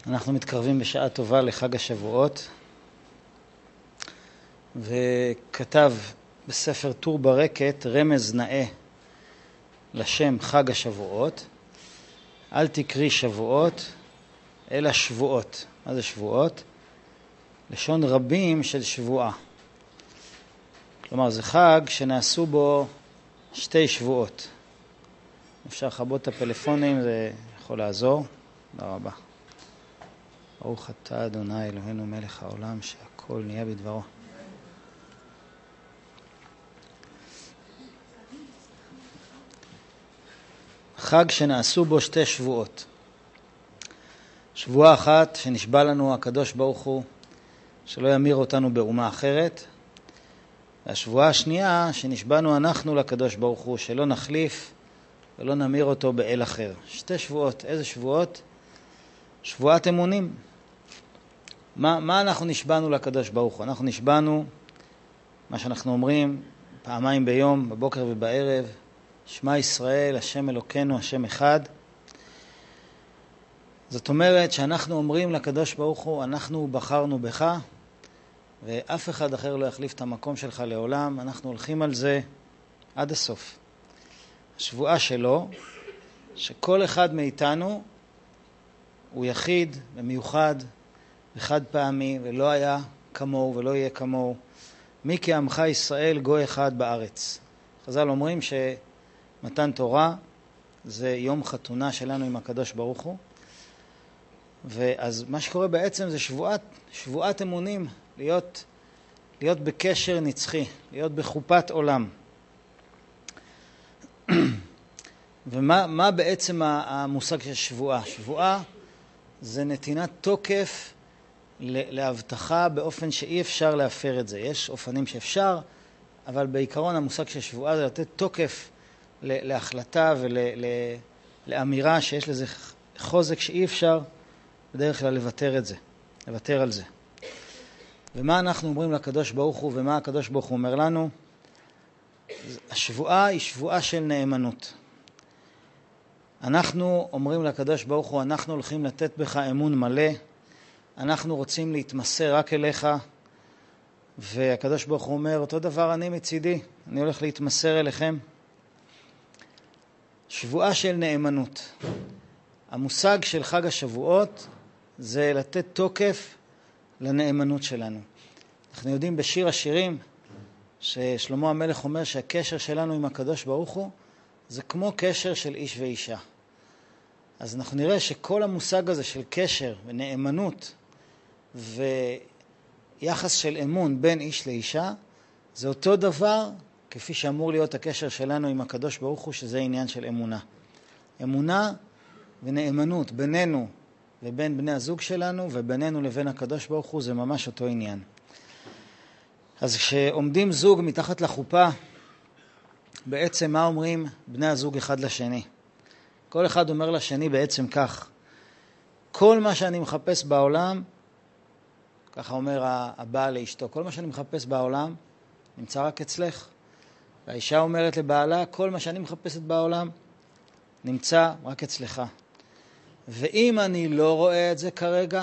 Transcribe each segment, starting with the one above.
אנחנו מתקרבים בשעה טובה לחג השבועות, וכתב בספר טור ברקת רמז נאה לשם חג השבועות: אל תקרי שבועות אלא שבועות. מה זה שבועות? לשון רבים של שבועה. כלומר, זה חג שנעשו בו שתי שבועות. אפשר לחבות את הפלאפונים, זה יכול לעזור. תודה רבה. ברוך אתה אדוני אלוהינו מלך העולם, שהכל נהיה בדברו. חג שנעשו בו שתי שבועות. שבועה אחת שנשבע לנו הקדוש ברוך הוא שלא ימיר אותנו באומה אחרת, והשבועה השנייה שנשבענו אנחנו לקדוש ברוך הוא שלא נחליף ולא נמיר אותו באל אחר. שתי שבועות. איזה שבועות? שבועת אמונים. מה אנחנו נשבענו לקדוש ברוך הוא? אנחנו נשבענו מה שאנחנו אומרים פעמיים ביום, בבוקר ובערב: שמע ישראל, השם אלוקינו, השם אחד. זאת אומרת שאנחנו אומרים לקדוש ברוך הוא, אנחנו בחרנו בך, ואף אחד אחר לא יחליף את המקום שלך לעולם. אנחנו הולכים על זה עד הסוף. השבועה שלו, שכל אחד מאיתנו הוא יחיד ומיוחד וחד פעמי, ולא היה כמוהו ולא יהיה כמוהו. מי כעמך ישראל גוי אחד בארץ. חז"ל אומרים שמתן תורה זה יום חתונה שלנו עם הקדוש ברוך הוא, ואז מה שקורה בעצם זה שבועת אמונים, להיות בקשר נצחי, להיות בחופת עולם. ומה בעצם המושג של שבועה? שבועה זה נתינת תוקף להבטחה באופן שאי אפשר להפר את זה. יש אופנים שאפשר, אבל בעיקרון המושג של שבועה זה לתת תוקף להחלטה ולאמירה שיש לזה חוזק שאי אפשר בדרך כלל לוותר על זה. ומה אנחנו אומרים לקדוש ברוך הוא ומה הקדוש ברוך הוא אומר לנו? השבועה היא שבועה של נאמנות. אנחנו אומרים לקדוש ברוך הוא, אנחנו הולכים לתת בך אמון מלא, אנחנו רוצים להתמסר רק אליך, והקדוש ברוך הוא אומר, אותו דבר אני מצידי, אני הולך להתמסר אליכם. שבועה של נאמנות. המושג של חג השבועות זה לתת תוקף לנאמנות שלנו. אנחנו יודעים בשיר השירים ששלמה המלך אומר שהקשר שלנו עם הקדוש ברוך הוא זה כמו קשר של איש ואישה. אז אנחנו נראה שכל המושג הזה של קשר ונאמנות ויחס של אמון בין איש לאישה זה אותו דבר כפי שאמור להיות הקשר שלנו עם הקדוש ברוך הוא, שזה עניין של אמונה. אמונה ונאמנות בינינו ובין בני הזוג שלנו ובינינו לבין הקדוש ברוך הוא זה ממש אותו עניין. אז כשעומדים זוג מתחת לחופה, בעצם מה אומרים בני הזוג אחד לשני? כל אחד אומר לשני בעצם כך: כל מה שאני מחפש בעולם, ככה אומר הבעל לאשתו, כל מה שאני מחפש בעולם נמצא רק אצלך. והאישה אומרת לבעלה, כל מה שאני מחפשת בעולם נמצא רק אצלך. ואם אני לא רואה את זה כרגע,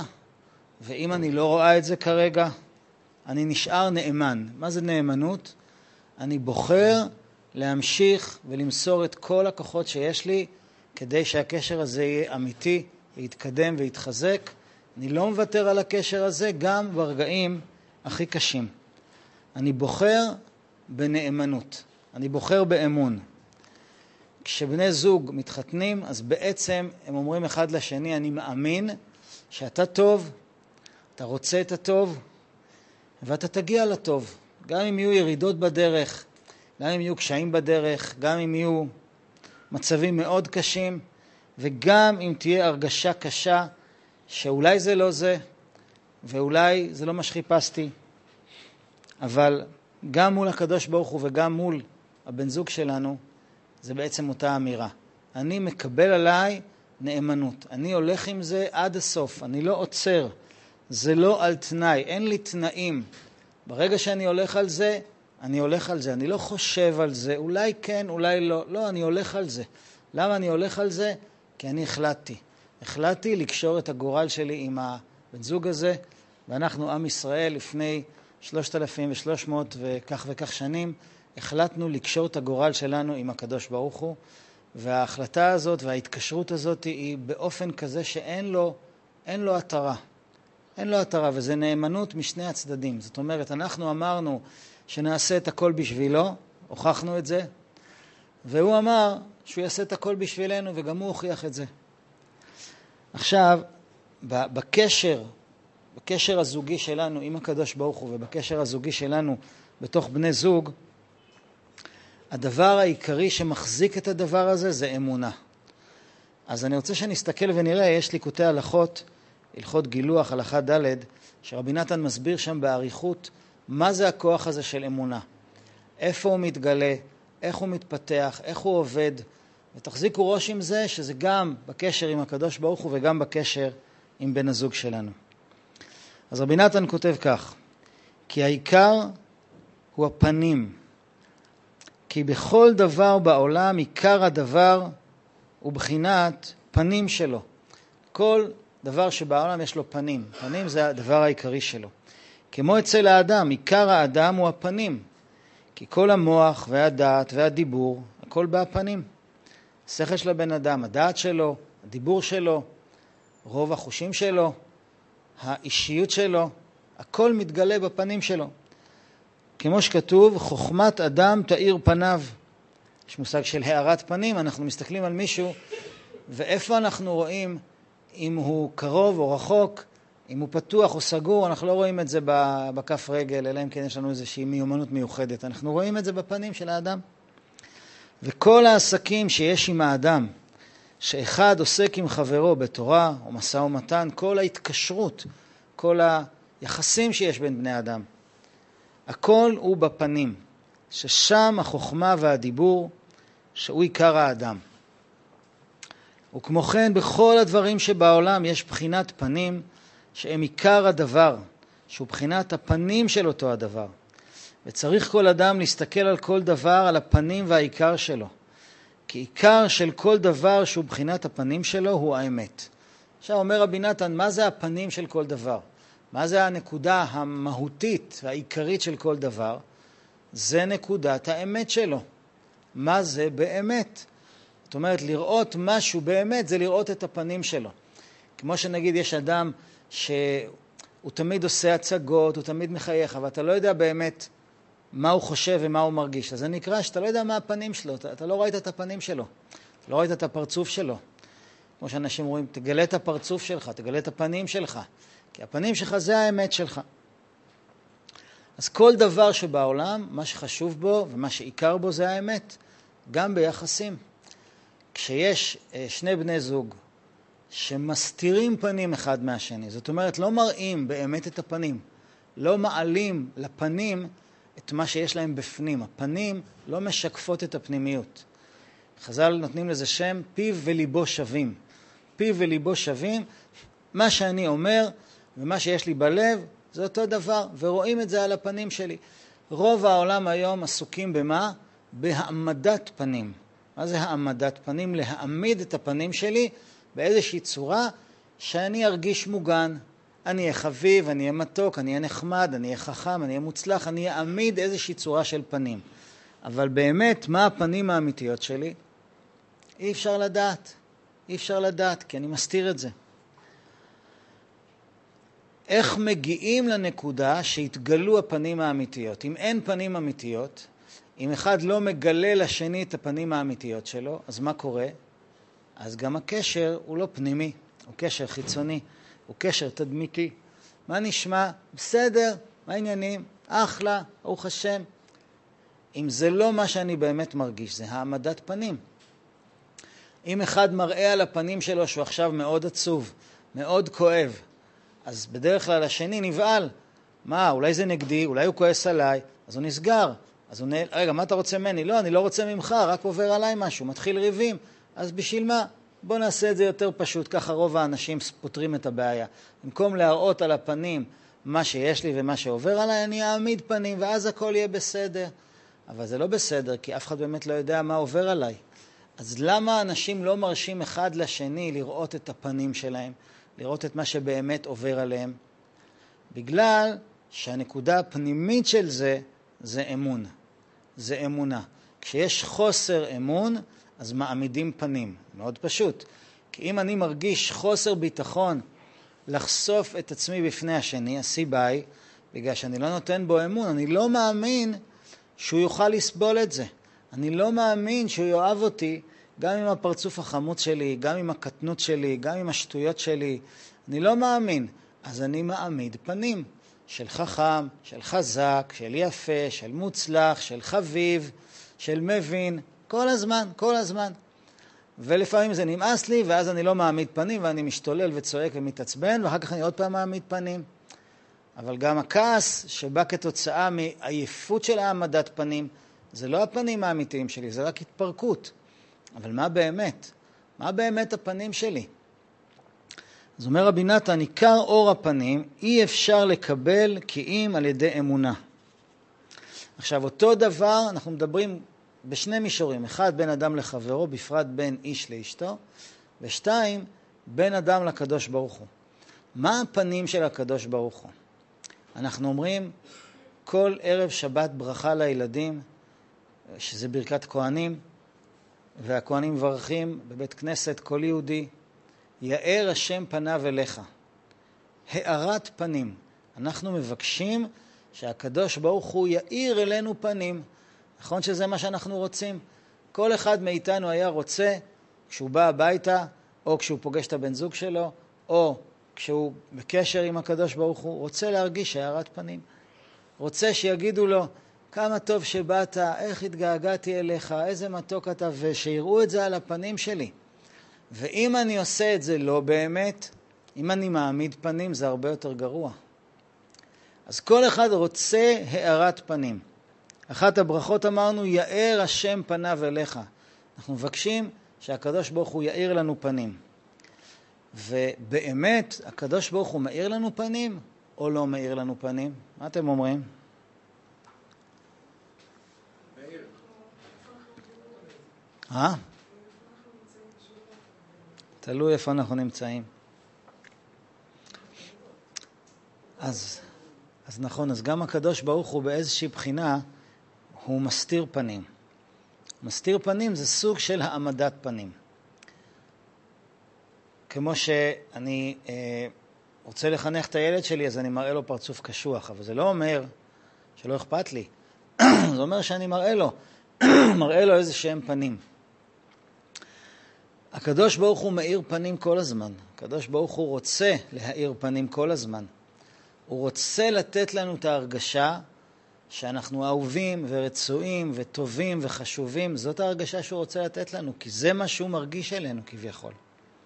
אני נשאר נאמן. מה זה נאמנות? אני בוחר להמשיך ולמסור את כל הכוחות שיש לי כדי שהקשר הזה יהיה אמיתי ויתקדם ויתחזק. אני לא מוותר על הקשר הזה גם ברגעים הכי קשים. אני בוחר בנאמנות, אני בוחר באמון. כשבני זוג מתחתנים, אז בעצם הם אומרים אחד לשני, אני מאמין שאתה טוב, אתה רוצה את הטוב, ואתה תגיע לטוב. גם אם יהיו ירידות בדרך, גם אם יהיו קשיים בדרך, גם אם יהיו מצבים מאוד קשים, וגם אם תהיה הרגשה קשה שאולי זה לא זה, ואולי זה לא מה שחיפשתי, אבל גם מול הקדוש ברוך הוא וגם מול הבן זוג שלנו, זה בעצם אותה אמירה. אני מקבל עליי נאמנות. אני הולך עם זה עד הסוף. אני לא עוצר. זה לא על תנאי. אין לי תנאים. ברגע שאני הולך על זה, אני הולך על זה. אני לא חושב על זה. אולי כן, אולי לא. לא, אני הולך על זה. למה אני הולך על זה? כי אני החלטתי. החלטתי לקשור את הגורל שלי עם הבן זוג הזה, ואנחנו עם ישראל לפני 3,300 וכך וכך שנים, החלטנו לקשור את הגורל שלנו עם הקדוש ברוך הוא, וההחלטה הזאת וההתקשרות הזאת היא באופן כזה שאין לו התרה. אין לו התרה, וזה נאמנות משני הצדדים. זאת אומרת, אנחנו אמרנו שנעשה את הכל בשבילו, הוכחנו את זה, והוא אמר שהוא יעשה את הכל בשבילנו, וגם הוא הוכיח את זה. עכשיו, בקשר הזוגי שלנו עם הקדוש ברוך הוא, ובקשר הזוגי שלנו בתוך בני זוג, הדבר העיקרי שמחזיק את הדבר הזה זה אמונה. אז אני רוצה שנסתכל ונראה, יש ליקוטי הלכות, הלכות גילוח, הלכה ד', שרבי נתן מסביר שם בעריכות מה זה הכוח הזה של אמונה. איפה הוא מתגלה, איך הוא מתפתח, איך הוא עובד, ותחזיקו ראש עם זה שזה גם בקשר עם הקדוש ברוך הוא וגם בקשר עם בן הזוג שלנו. אז רבי נתן כותב כך, כי העיקר הוא הפנים, כי בכל דבר בעולם עיקר הדבר הוא בחינת פנים שלו. כל דבר שבעולם יש לו פנים. פנים זה הדבר העיקרי שלו. כמו אצל האדם, עיקר האדם הוא הפנים. כי כל המוח והדעת והדיבור, הכל בהפנים. השכל של הבן אדם, הדעת שלו, הדיבור שלו, רוב החושים שלו, האישיות שלו, הכל מתגלה בפנים שלו. כמו שכתוב, חוכמת אדם תאיר פניו. יש מושג של הארת פנים, אנחנו מסתכלים על מישהו, ואיפה אנחנו רואים אם הוא קרוב או רחוק, אם הוא פתוח או סגור, אנחנו לא רואים את זה בכף רגל, אלא אם כן יש לנו איזושהי מיומנות מיוחדת. אנחנו רואים את זה בפנים של האדם. וכל העסקים שיש עם האדם, שאחד עוסק עם חברו בתורה או משא ומתן, כל ההתקשרות, כל היחסים שיש בין בני אדם, הכל הוא בפנים, ששם החוכמה והדיבור, שהוא עיקר האדם. וכמו כן בכל הדברים שבעולם יש בחינת פנים, שהם עיקר הדבר, שהוא בחינת הפנים של אותו הדבר. וצריך כל אדם להסתכל על כל דבר, על הפנים והעיקר שלו. כי עיקר של כל דבר שהוא בחינת הפנים שלו הוא האמת. עכשיו אומר רבי נתן, מה זה הפנים של כל דבר? מה זה הנקודה המהותית והעיקרית של כל דבר? זה נקודת האמת שלו. מה זה באמת? זאת אומרת, לראות משהו באמת זה לראות את הפנים שלו. כמו שנגיד יש אדם שהוא תמיד עושה הצגות, הוא תמיד מחייך, אבל אתה לא יודע באמת מה הוא חושב ומה הוא מרגיש. אז זה נקרא שאתה לא יודע מה הפנים שלו, אתה לא ראית את הפנים שלו, אתה לא ראית את הפרצוף שלו. כמו שאנשים אומרים, תגלה את הפרצוף שלך, תגלה את הפנים שלך, כי הפנים שלך זה האמת שלך. אז כל דבר שבעולם, מה שחשוב בו ומה שעיקר בו זה האמת, גם ביחסים. כשיש שני בני זוג שמסתירים פנים אחד מהשני, זאת אומרת לא מראים באמת את הפנים, לא מעלים לפנים את מה שיש להם בפנים. הפנים לא משקפות את הפנימיות. חז"ל נותנים לזה שם פיו וליבו שווים. פיו וליבו שווים, מה שאני אומר ומה שיש לי בלב זה אותו דבר, ורואים את זה על הפנים שלי. רוב העולם היום עסוקים במה? בהעמדת פנים. מה זה העמדת פנים? להעמיד את הפנים שלי באיזושהי צורה שאני ארגיש מוגן. אני אהיה חביב, אני אהיה מתוק, אני אהיה נחמד, אני אהיה חכם, אני אהיה מוצלח, אני אעמיד איזושהי צורה של פנים. אבל באמת, מה הפנים האמיתיות שלי? אי אפשר לדעת. אי אפשר לדעת, כי אני מסתיר את זה. איך מגיעים לנקודה שהתגלו הפנים האמיתיות? אם אין פנים אמיתיות, אם אחד לא מגלה לשני את הפנים האמיתיות שלו, אז מה קורה? אז גם הקשר הוא לא פנימי, הוא קשר חיצוני, הוא קשר תדמיתי. מה נשמע? בסדר, מה העניינים? אחלה, ברוך השם. אם זה לא מה שאני באמת מרגיש, זה העמדת פנים. אם אחד מראה על הפנים שלו שהוא עכשיו מאוד עצוב, מאוד כואב, אז בדרך כלל השני נבעל. מה, אולי זה נגדי, אולי הוא כועס עליי, אז הוא נסגר. אז הוא נעל, רגע, מה אתה רוצה ממני? לא, אני לא רוצה ממך, רק עובר עליי משהו, מתחיל ריבים. אז בשביל מה? בוא נעשה את זה יותר פשוט, ככה רוב האנשים פותרים את הבעיה. במקום להראות על הפנים מה שיש לי ומה שעובר עליי, אני אעמיד פנים ואז הכל יהיה בסדר. אבל זה לא בסדר, כי אף אחד באמת לא יודע מה עובר עליי. אז למה אנשים לא מרשים אחד לשני לראות את הפנים שלהם, לראות את מה שבאמת עובר עליהם? בגלל שהנקודה הפנימית של זה אמון, זה אמונה. כשיש חוסר אמון, אז מעמידים פנים. מאוד פשוט. כי אם אני מרגיש חוסר ביטחון לחשוף את עצמי בפני השני, הסיבה היא, בגלל שאני לא נותן בו אמון, אני לא מאמין שהוא יוכל לסבול את זה. אני לא מאמין שהוא יאהב אותי, גם עם הפרצוף החמוץ שלי, גם עם הקטנות שלי, גם עם השטויות שלי. אני לא מאמין. אז אני מעמיד פנים של חכם, של חזק, של יפה, של מוצלח, של חביב, של מבין, כל הזמן, כל הזמן. ולפעמים זה נמאס לי, ואז אני לא מעמיד פנים, ואני משתולל וצועק ומתעצבן, ואחר כך אני עוד פעם מעמיד פנים. אבל גם הכעס שבא כתוצאה מעייפות של העמדת פנים, זה לא הפנים האמיתיים שלי, זה רק התפרקות. אבל מה באמת? מה באמת הפנים שלי? אז אומר רבי נתן, עיקר אור הפנים אי אפשר לקבל כי אם על ידי אמונה. עכשיו, אותו דבר אנחנו מדברים בשני מישורים. אחד, בין אדם לחברו, בפרט בין איש לאשתו, ושתיים, בין אדם לקדוש ברוך הוא. מה הפנים של הקדוש ברוך הוא? אנחנו אומרים כל ערב שבת ברכה לילדים, שזה ברכת כהנים, והכהנים מברכים בבית כנסת כל יהודי, יאר השם פניו אליך. הארת פנים. אנחנו מבקשים שהקדוש ברוך הוא יאיר אלינו פנים. נכון שזה מה שאנחנו רוצים? כל אחד מאיתנו היה רוצה, כשהוא בא הביתה, או כשהוא פוגש את הבן זוג שלו, או כשהוא בקשר עם הקדוש ברוך הוא, רוצה להרגיש הארת פנים. רוצה שיגידו לו, כמה טוב שבאת, איך התגעגעתי אליך, איזה מתוק אתה, ושיראו את זה על הפנים שלי. ואם אני עושה את זה לא באמת, אם אני מעמיד פנים, זה הרבה יותר גרוע. אז כל אחד רוצה הארת פנים. אחת הברכות אמרנו, יאר השם פניו אליך. אנחנו מבקשים שהקדוש ברוך הוא יאיר לנו פנים. ובאמת, הקדוש ברוך הוא מאיר לנו פנים, או לא מאיר לנו פנים? מה אתם אומרים? תלוי איפה אנחנו נמצאים. אז נכון, אז גם הקדוש ברוך הוא באיזושהי בחינה, הוא מסתיר פנים. מסתיר פנים זה סוג של העמדת פנים. כמו שאני רוצה לחנך את הילד שלי, אז אני מראה לו פרצוף קשוח, אבל זה לא אומר שלא אכפת לי. זה אומר שאני מראה לו איזה שהם פנים. הקדוש ברוך הוא מאיר פנים כל הזמן. הקדוש ברוך הוא רוצה להאיר פנים כל הזמן. הוא רוצה לתת לנו את ההרגשה שאנחנו אהובים ורצויים וטובים וחשובים. זאת ההרגשה שהוא רוצה לתת לנו, כי זה מה שהוא מרגיש אלינו כביכול.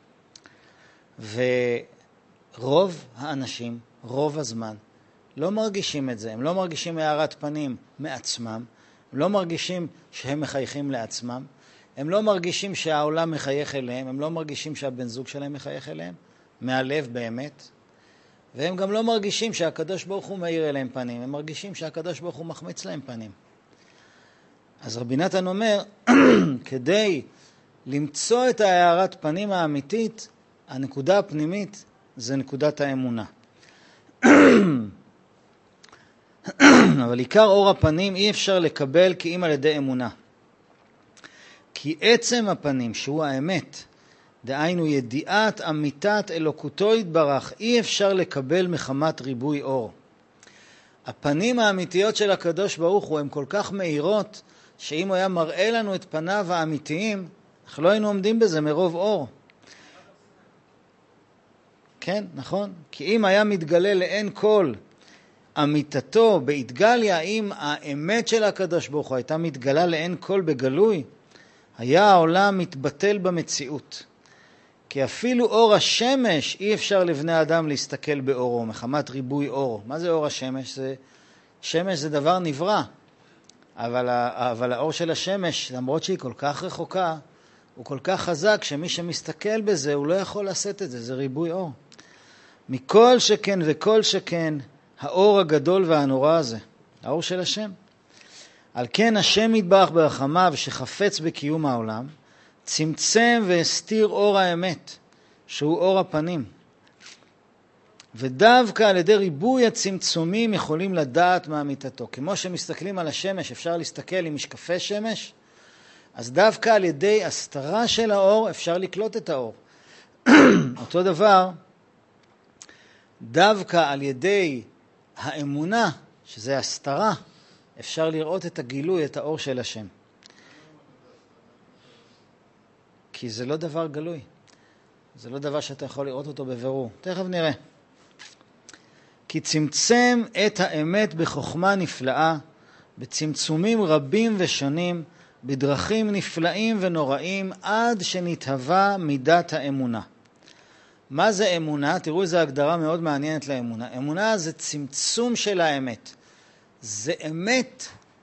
ורוב האנשים, רוב הזמן, לא מרגישים את זה. הם לא מרגישים הארת פנים מעצמם. הם לא מרגישים שהם מחייכים לעצמם. הם לא מרגישים שהעולם מחייך אליהם. הם לא מרגישים שהבן זוג שלהם מחייך אליהם. מהלב באמת. והם גם לא מרגישים שהקדוש ברוך הוא מאיר אליהם פנים. הם מרגישים שהקדוש ברוך הוא מחמיץ להם פנים. אז רבי נתן אומר, כדי למצוא את הארת פנים האמיתית, הנקודה הפנימית זה נקודת האמונה. אבל עיקר אור הפנים אי אפשר לקבל כי אם על ידי אמונה. כי עצם הפנים, שהוא האמת, דהיינו ידיעת אמיתת אלוקותו יתברך, אי אפשר לקבל מחמת ריבוי אור. הפנים האמיתיות של הקדוש ברוך הוא הן כל כך מהירות, שאם הוא היה מראה לנו את פניו האמיתיים, אנחנו לא היינו עומדים בזה מרוב אור. כן, נכון? כי אם היה מתגלה לאין כל אמיתתו בהתגליה, אם האמת של הקדוש ברוך הוא הייתה מתגלה לאין כל בגלוי, היה העולם מתבטל במציאות. כי אפילו אור השמש אי אפשר לבני אדם להסתכל באורו, מחמת ריבוי אור. מה זה אור השמש? שמש זה דבר נברא. אבל האור של השמש, למרות שהיא כל כך רחוקה, הוא כל כך חזק שמי שמסתכל בזה הוא לא יכול לשאת את זה, זה ריבוי אור. מכל שכן וכל שכן, האור הגדול והנורא הזה, האור של השם. על כן השם יתברך ברחמיו שחפץ בקיום העולם, צמצם והסתיר אור האמת, שהוא אור הפנים. ודווקא על ידי ריבוי הצמצומים יכולים לדעת מה אמיתתו. כמו שמסתכלים על השמש, אפשר להסתכל עם משקפי שמש, אז דווקא על ידי הסתרה של האור אפשר לקלוט את האור. אותו דבר, דווקא על ידי האמונה, שזה הסתרה, אפשר לראות את הגילוי, את האור של השם. כי זה לא דבר גלוי. זה לא דבר שאתה יכול לראות אותו בבירור. תכף נראה. כי צמצם את האמת בחוכמה נפלאה, בצמצומים רבים ושונים, בדרכים נפלאים ונוראים, עד שנתהווה מידת האמונה. מה זה אמונה? תראו איזו הגדרה מאוד מעניינת לאמונה. אמונה זה צמצום של האמת. זה אמת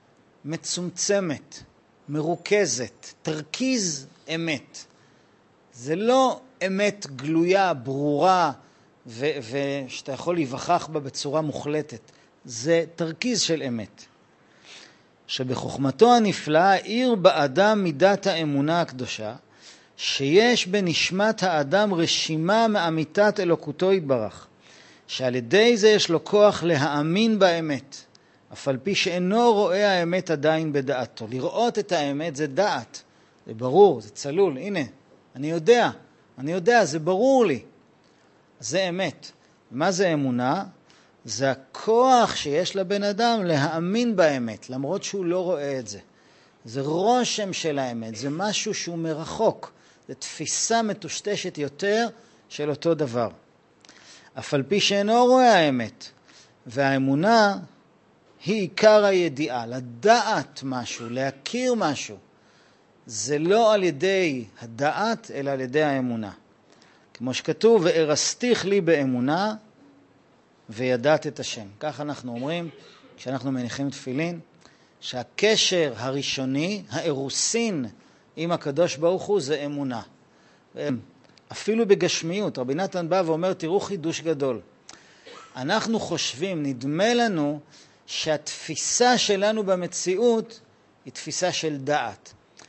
מצומצמת, מרוכזת, תרכיז אמת. זה לא אמת גלויה, ברורה, ושאתה יכול להיווכח בה בצורה מוחלטת. זה תרכיז של אמת. שבחוכמתו הנפלאה העיר באדם מידת האמונה הקדושה, שיש בנשמת האדם רשימה מאמיתת אלוקותו יתברך, שעל ידי זה יש לו כוח להאמין באמת, אף על פי שאינו רואה האמת עדיין בדעתו. לראות את האמת זה דעת, זה ברור, זה צלול, הנה, אני יודע, זה ברור לי. זה אמת. מה זה אמונה? זה הכוח שיש לבן אדם להאמין באמת, למרות שהוא לא רואה את זה. זה רושם של האמת, זה משהו שהוא מרחוק, זה תפיסה מטושטשת יותר של אותו דבר. אף על פי שאינו רואה האמת, והאמונה היא עיקר הידיעה, לדעת משהו, להכיר משהו. זה לא על ידי הדעת, אלא על ידי האמונה. כמו שכתוב, וארסתיך לי באמונה, וידעת את השם. כך אנחנו אומרים, כשאנחנו מניחים תפילין, שהקשר הראשוני, האירוסין עם הקדוש ברוך הוא, זה אמונה. אפילו בגשמיות, רבי נתן בא ואומר, תראו חידוש גדול. אנחנו חושבים, נדמה לנו, שהתפיסה שלנו במציאות היא תפיסה של דעת.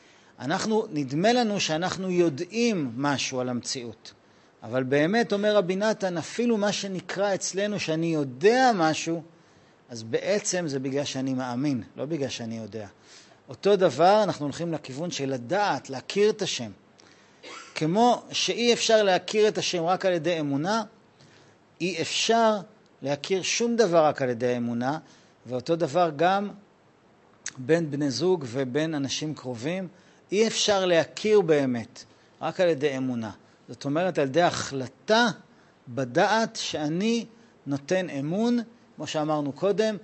נדמה לנו שאנחנו יודעים משהו על המציאות. אבל באמת, אומר רבי נתן, אפילו מה שנקרא אצלנו שאני יודע משהו, אז בעצם זה בגלל שאני מאמין, לא בגלל שאני יודע. אותו דבר, אנחנו הולכים לכיוון של לדעת, להכיר את השם. כמו שאי אפשר להכיר את השם רק על ידי אמונה, אי אפשר להכיר שום דבר רק על ידי אמונה, ואותו דבר גם בין בני זוג ובין אנשים קרובים, אי אפשר להכיר באמת רק על ידי אמונה. זאת אומרת, על ידי החלטה בדעת שאני נותן אמון, כמו שאמרנו קודם,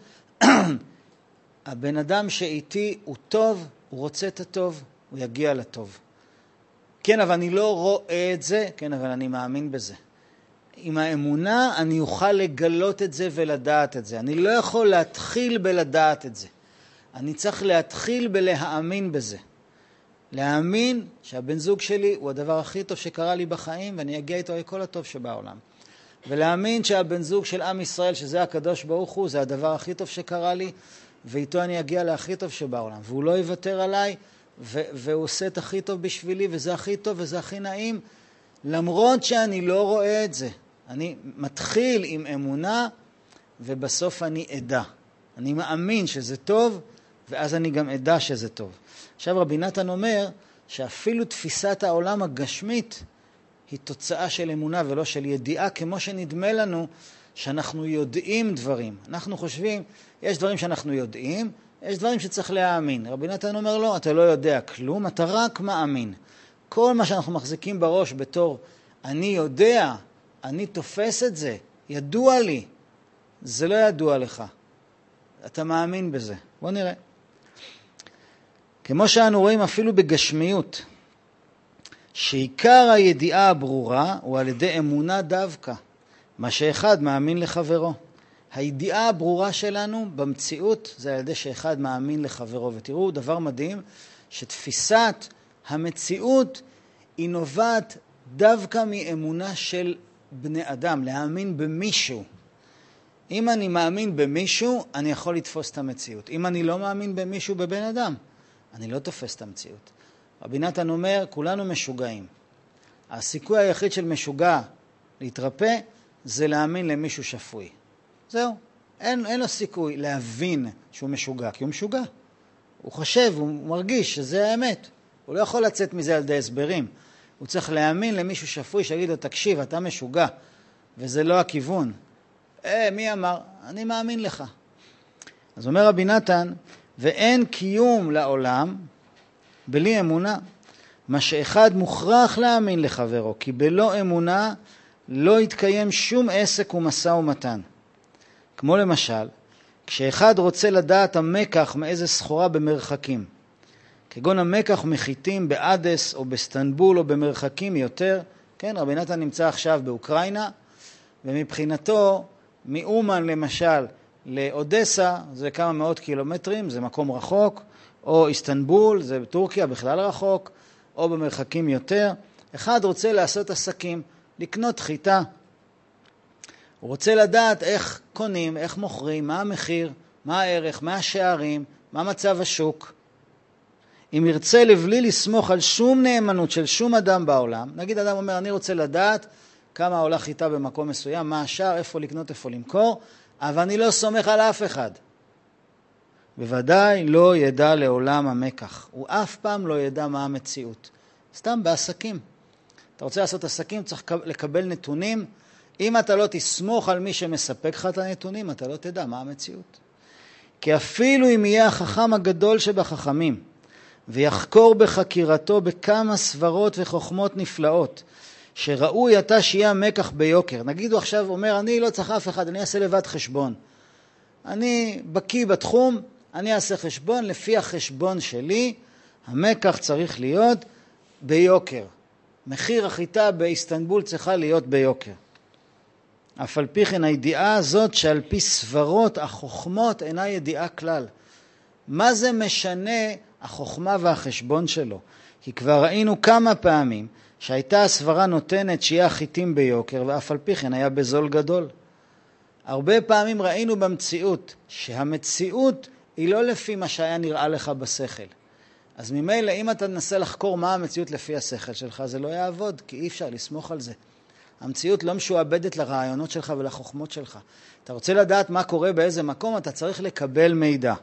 הבן אדם שאיתי הוא טוב, הוא רוצה את הטוב, הוא יגיע לטוב. כן, אבל אני לא רואה את זה, כן, אבל אני מאמין בזה. עם האמונה אני אוכל לגלות את זה ולדעת את זה. אני לא יכול להתחיל בלדעת את זה. אני צריך להתחיל בלהאמין בזה. להאמין שהבן זוג שלי הוא הדבר הכי טוב שקרה לי בחיים, ואני אגיע איתו לכל הטוב שבעולם. ולהאמין שהבן זוג של עם ישראל, שזה הקדוש ברוך הוא, זה הדבר הכי טוב שקרה לי, ואיתו אני אגיע להכי טוב שבעולם. והוא לא יוותר עליי, והוא עושה את הכי טוב בשבילי, וזה הכי טוב וזה הכי נעים, למרות שאני לא רואה את זה. אני מתחיל עם אמונה, ובסוף אני עדה. אני מאמין שזה טוב, ואז אני גם עדה שזה טוב. עכשיו רבי נתן אומר שאפילו תפיסת העולם הגשמית היא תוצאה של אמונה ולא של ידיעה, כמו שנדמה לנו שאנחנו יודעים דברים. אנחנו חושבים, יש דברים שאנחנו יודעים, יש דברים שצריך להאמין. רבי נתן אומר לא, אתה לא יודע כלום, אתה רק מאמין. כל מה שאנחנו מחזיקים בראש בתור אני יודע, אני תופס את זה, ידוע לי, זה לא ידוע לך. אתה מאמין בזה. בוא נראה. כמו שאנו רואים אפילו בגשמיות, שעיקר הידיעה הברורה הוא על ידי אמונה דווקא, מה שאחד מאמין לחברו. הידיעה הברורה שלנו במציאות זה על ידי שאחד מאמין לחברו. ותראו, דבר מדהים, שתפיסת המציאות היא נובעת דווקא מאמונה של בני אדם, להאמין במישהו. אם אני מאמין במישהו, אני יכול לתפוס את המציאות. אם אני לא מאמין במישהו, בבן אדם, אני לא תופס את המציאות. רבי נתן אומר, כולנו משוגעים. הסיכוי היחיד של משוגע להתרפא זה להאמין למישהו שפוי. זהו. אין לו סיכוי להבין שהוא משוגע, כי הוא משוגע. הוא חושב, הוא מרגיש שזה האמת. הוא לא יכול לצאת מזה על די הסברים. הוא צריך להאמין למישהו שפוי שיגיד לו, תקשיב, אתה משוגע, וזה לא הכיוון. מי אמר? אני מאמין לך. אז אומר רבי נתן, ואין קיום לעולם בלי אמונה. מה שאחד מוכרח להאמין לחברו, כי בלא אמונה לא יתקיים שום עסק ומשא ומתן. כמו למשל, כשאחד רוצה לדעת המקח מאיזה סחורה במרחקים, כגון המקח מחיתים באדס או בסטנבול או במרחקים יותר, כן, רבי נתן נמצא עכשיו באוקראינה, ומבחינתו מאומן למשל לאודסה, זה כמה מאות קילומטרים, זה מקום רחוק, או איסטנבול, זה בטורקיה בכלל רחוק, או במרחקים יותר. אחד רוצה לעשות עסקים, לקנות חיטה. הוא רוצה לדעת איך קונים, איך מוכרים, מה המחיר, מה הערך, מה השערים, מה מצב השוק. אם ירצה לבלי לסמוך על שום נאמנות של שום אדם בעולם, נגיד אדם אומר, אני רוצה לדעת כמה עולה חיטה במקום מסוים, מה השער, איפה לקנות, איפה למכור, אבל אני לא סומך על אף אחד. בוודאי לא ידע לעולם המקח. הוא אף פעם לא ידע מה המציאות. סתם בעסקים. אתה רוצה לעשות עסקים, צריך לקבל נתונים. אם אתה לא תסמוך על מי שמספק לך את הנתונים, אתה לא תדע מה המציאות. כי אפילו אם יהיה החכם הגדול שבחכמים, ויחקור בחקירתו בכמה סברות וחוכמות נפלאות, שראוי אתה שיהיה המקח ביוקר. נגיד הוא עכשיו אומר, אני לא צריך אף אחד, אני אעשה לבד חשבון. אני בקיא בתחום, אני אעשה חשבון, לפי החשבון שלי, המקח צריך להיות ביוקר. מחיר החיטה באיסטנבול צריכה להיות ביוקר. אף על פי כן הידיעה הזאת שעל פי סברות החוכמות אינה ידיעה כלל. מה זה משנה החוכמה והחשבון שלו? כי כבר ראינו כמה פעמים שהייתה הסברה נותנת שיהיה החיטים ביוקר, ואף על פי כן היה בזול גדול. הרבה פעמים ראינו במציאות שהמציאות היא לא לפי מה שהיה נראה לך בשכל. אז ממילא אם אתה תנסה לחקור מה המציאות לפי השכל שלך, זה לא יעבוד, כי אי אפשר לסמוך על זה. המציאות לא משועבדת לרעיונות שלך ולחוכמות שלך. אתה רוצה לדעת מה קורה באיזה מקום, אתה צריך לקבל מידע.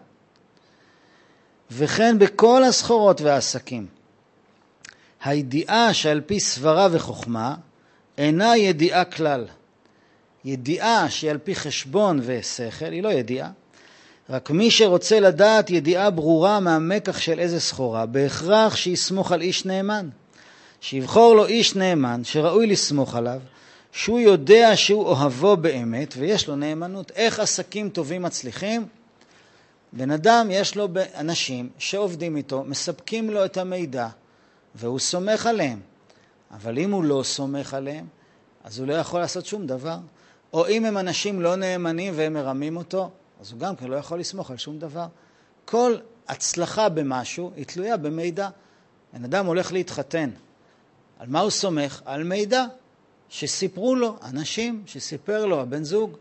וכן בכל הסחורות והעסקים, הידיעה שעל פי סברה וחוכמה אינה ידיעה כלל. ידיעה שהיא על פי חשבון ושכל היא לא ידיעה. רק מי שרוצה לדעת ידיעה ברורה מהמקח של איזה סחורה, בהכרח שיסמוך על איש נאמן. שיבחור לו איש נאמן שראוי לסמוך עליו, שהוא יודע שהוא אוהבו באמת ויש לו נאמנות. איך עסקים טובים מצליחים? בן אדם יש לו אנשים שעובדים איתו, מספקים לו את המידע והוא סומך עליהם. אבל אם הוא לא סומך עליהם, אז הוא לא יכול לעשות שום דבר. או אם הם אנשים לא נאמנים והם מרמים אותו, אז הוא גם כן לא יכול לסמוך על שום דבר. כל הצלחה במשהו היא תלויה במידע. בן אדם הולך להתחתן. על מה הוא סומך? על מידע שסיפרו לו, אנשים שסיפר לו, הבן זוג.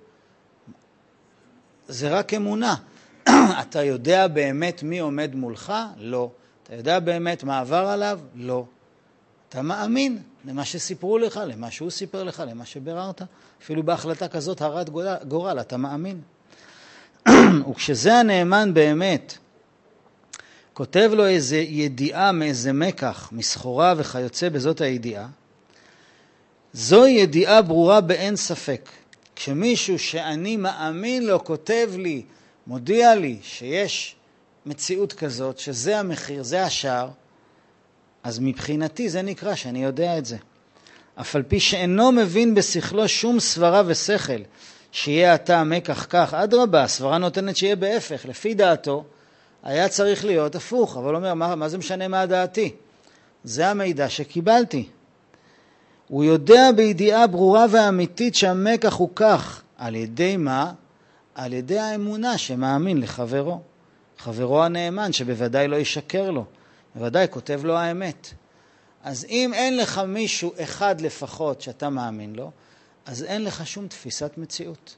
זה רק אמונה. אתה יודע באמת מי עומד מולך? לא. אתה יודע באמת מה עבר עליו? לא. אתה מאמין למה שסיפרו לך, למה שהוא סיפר לך, למה שבררת. אפילו בהחלטה כזאת הרת גורל, אתה מאמין. וכשזה הנאמן באמת, כותב לו איזה ידיעה מאיזה מקח, מסחורה וכיוצא בזאת הידיעה, זוהי ידיעה ברורה באין ספק. כשמישהו שאני מאמין לו כותב לי, מודיע לי שיש מציאות כזאת, שזה המחיר, זה השער, אז מבחינתי זה נקרא שאני יודע את זה. אף על פי שאינו מבין בשכלו שום סברה ושכל, שיהיה אתה המקח כך, אדרבה, הסברה נותנת שיהיה בהפך, לפי דעתו, היה צריך להיות הפוך, אבל הוא אומר, מה זה משנה מה דעתי? זה המידע שקיבלתי. הוא יודע בידיעה ברורה ואמיתית שהמקח הוא כך, על ידי מה? על ידי האמונה שמאמין לחברו. חברו הנאמן שבוודאי לא ישקר לו, בוודאי כותב לו האמת. אז אם אין לך מישהו אחד לפחות שאתה מאמין לו, אז אין לך שום תפיסת מציאות.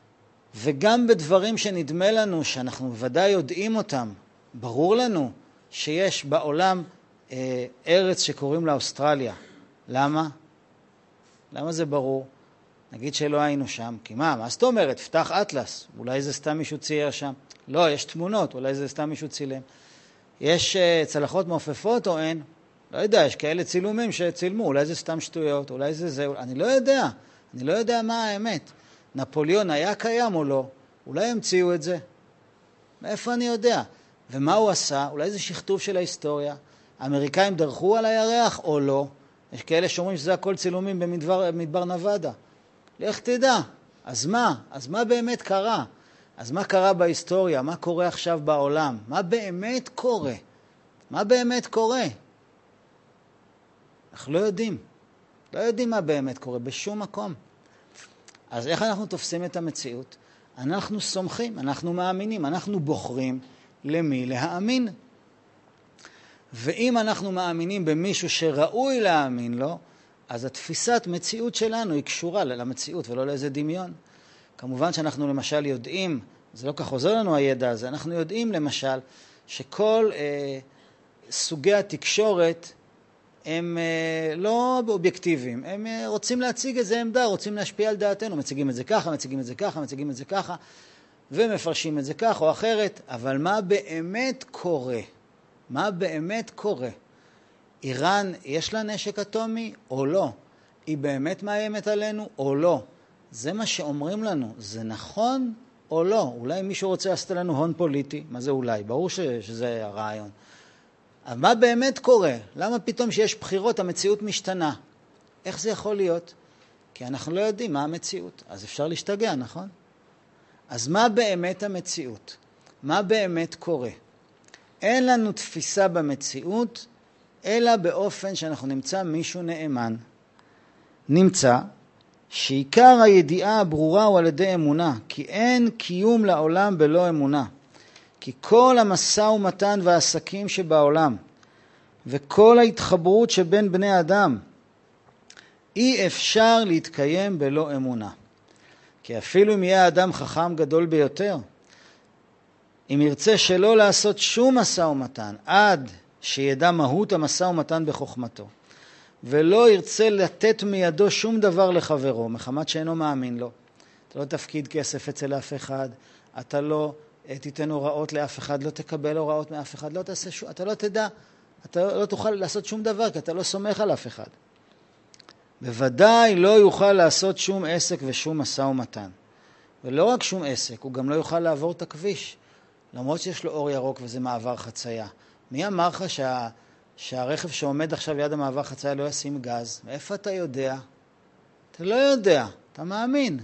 וגם בדברים שנדמה לנו שאנחנו בוודאי יודעים אותם, ברור לנו שיש בעולם ארץ שקוראים לה אוסטרליה. למה? למה זה ברור? נגיד שלא היינו שם, כי מה זאת אומרת? פתח אטלס, אולי זה סתם מישהו צייר שם. לא, יש תמונות, אולי זה סתם מישהו צילם. יש צלחות מעופפות או אין? לא יודע, יש כאלה צילומים שצילמו, אולי זה סתם שטויות, אולי זה, אני לא יודע מה האמת. נפוליאון היה קיים או לא? אולי המציאו את זה? מאיפה אני יודע? ומה הוא עשה? אולי זה שכתוב של ההיסטוריה. האמריקאים דרכו על הירח או לא? יש כאלה שאומרים שזה הכל צילומים במדבר נבדה. לך תדע. אז מה באמת קרה? אז מה קרה בהיסטוריה? מה קורה עכשיו בעולם? מה באמת קורה? אנחנו לא יודעים. לא יודעים מה באמת קורה בשום מקום. אז איך אנחנו תופסים את המציאות? אנחנו סומכים, אנחנו מאמינים, אנחנו בוחרים למי להאמין. ואם אנחנו מאמינים במישהו שראוי להאמין לו, אז התפיסת מציאות שלנו היא קשורה למציאות ולא לאיזה דמיון. כמובן שאנחנו למשל יודעים, זה לא כך עוזר לנו הידע הזה, אנחנו יודעים למשל שכל סוגי התקשורת הם לא אובייקטיביים, הם רוצים להציג איזה עמדה, רוצים להשפיע על דעתנו, מציגים את זה ככה, מציגים את זה ככה, ומפרשים את זה כך או אחרת, אבל מה באמת קורה? מה באמת קורה? איראן יש לה נשק אטומי או לא? היא באמת מאיימת עלינו או לא? זה מה שאומרים לנו, זה נכון או לא? אולי מישהו רוצה לעשות לנו הון פוליטי, מה זה אולי? ברור שזה הרעיון. אבל מה באמת קורה? למה פתאום שיש בחירות המציאות משתנה? איך זה יכול להיות? כי אנחנו לא יודעים מה המציאות, אז אפשר להשתגע, נכון? אז מה באמת המציאות? מה באמת קורה? אין לנו תפיסה במציאות, אלא באופן שאנחנו נמצא מישהו נאמן. נמצא שעיקר הידיעה הברורה הוא על ידי אמונה, כי אין קיום לעולם בלא אמונה. כי כל המשא ומתן והעסקים שבעולם, וכל ההתחברות שבין בני אדם, אי אפשר להתקיים בלא אמונה. כי אפילו אם יהיה האדם חכם גדול ביותר, אם ירצה שלא לעשות שום משא ומתן, עד שידע מהות המשא ומתן בחוכמתו, ולא ירצה לתת מידו שום דבר לחברו, מחמת שאינו מאמין לו. אתה לא תפקיד כסף אצל אף אחד, אתה לא תיתן הוראות לאף אחד, לא תקבל הוראות מאף אחד, לא תעשה שום, אתה לא תדע, אתה לא תוכל לעשות שום דבר, כי אתה לא סומך על אף אחד. בוודאי לא יוכל לעשות שום עסק ושום משא ומתן. ולא רק שום עסק, הוא גם לא יוכל לעבור את הכביש, למרות שיש לו אור ירוק וזה מעבר חצייה. מי אמר לך שהרכב שעומד עכשיו ליד המעבר חצייה לא ישים גז? מאיפה אתה יודע? אתה לא יודע, אתה מאמין.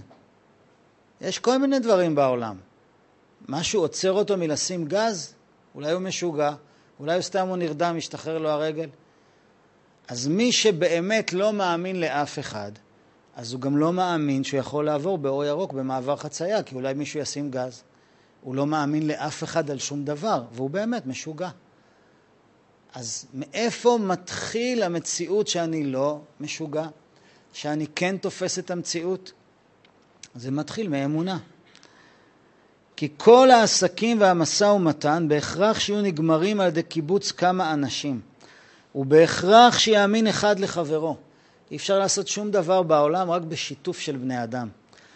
יש כל מיני דברים בעולם. משהו עוצר אותו מלשים גז? אולי הוא משוגע, אולי סתם הוא נרדם, משתחרר לו הרגל. אז מי שבאמת לא מאמין לאף אחד, אז הוא גם לא מאמין שהוא יכול לעבור באור ירוק במעבר חצייה, כי אולי מישהו ישים גז. הוא לא מאמין לאף אחד על שום דבר, והוא באמת משוגע. אז מאיפה מתחיל המציאות שאני לא משוגע? שאני כן תופס את המציאות? זה מתחיל מאמונה. כי כל העסקים והמשא ומתן בהכרח שיהיו נגמרים על ידי קיבוץ כמה אנשים. ובהכרח שיאמין אחד לחברו. אי אפשר לעשות שום דבר בעולם רק בשיתוף של בני אדם.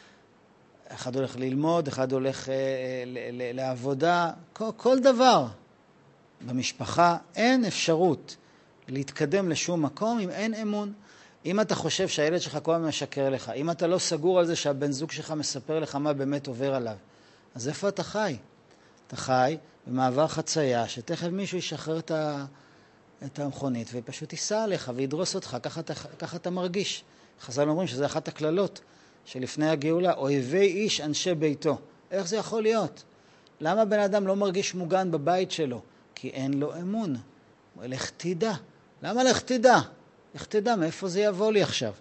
אחד הולך ללמוד, אחד הולך לעבודה, כל דבר. במשפחה אין אפשרות להתקדם לשום מקום אם אין אמון. אם אתה חושב שהילד שלך כל הזמן משקר לך, אם אתה לא סגור על זה שהבן זוג שלך מספר לך מה באמת עובר עליו, אז איפה אתה חי? אתה חי במעבר חצייה שתכף מישהו ישחרר את המכונית ופשוט ייסע עליך וידרוס אותך, ככה אתה מרגיש. חז"ל אומרים שזה אחת הכללות שלפני הגאולה, אויבי איש אנשי ביתו. איך זה יכול להיות? למה בן אדם לא מרגיש מוגן בבית שלו? כי אין לו אמון. לך תדע. למה לך תדע? לך תדע מאיפה זה יבוא לי עכשיו.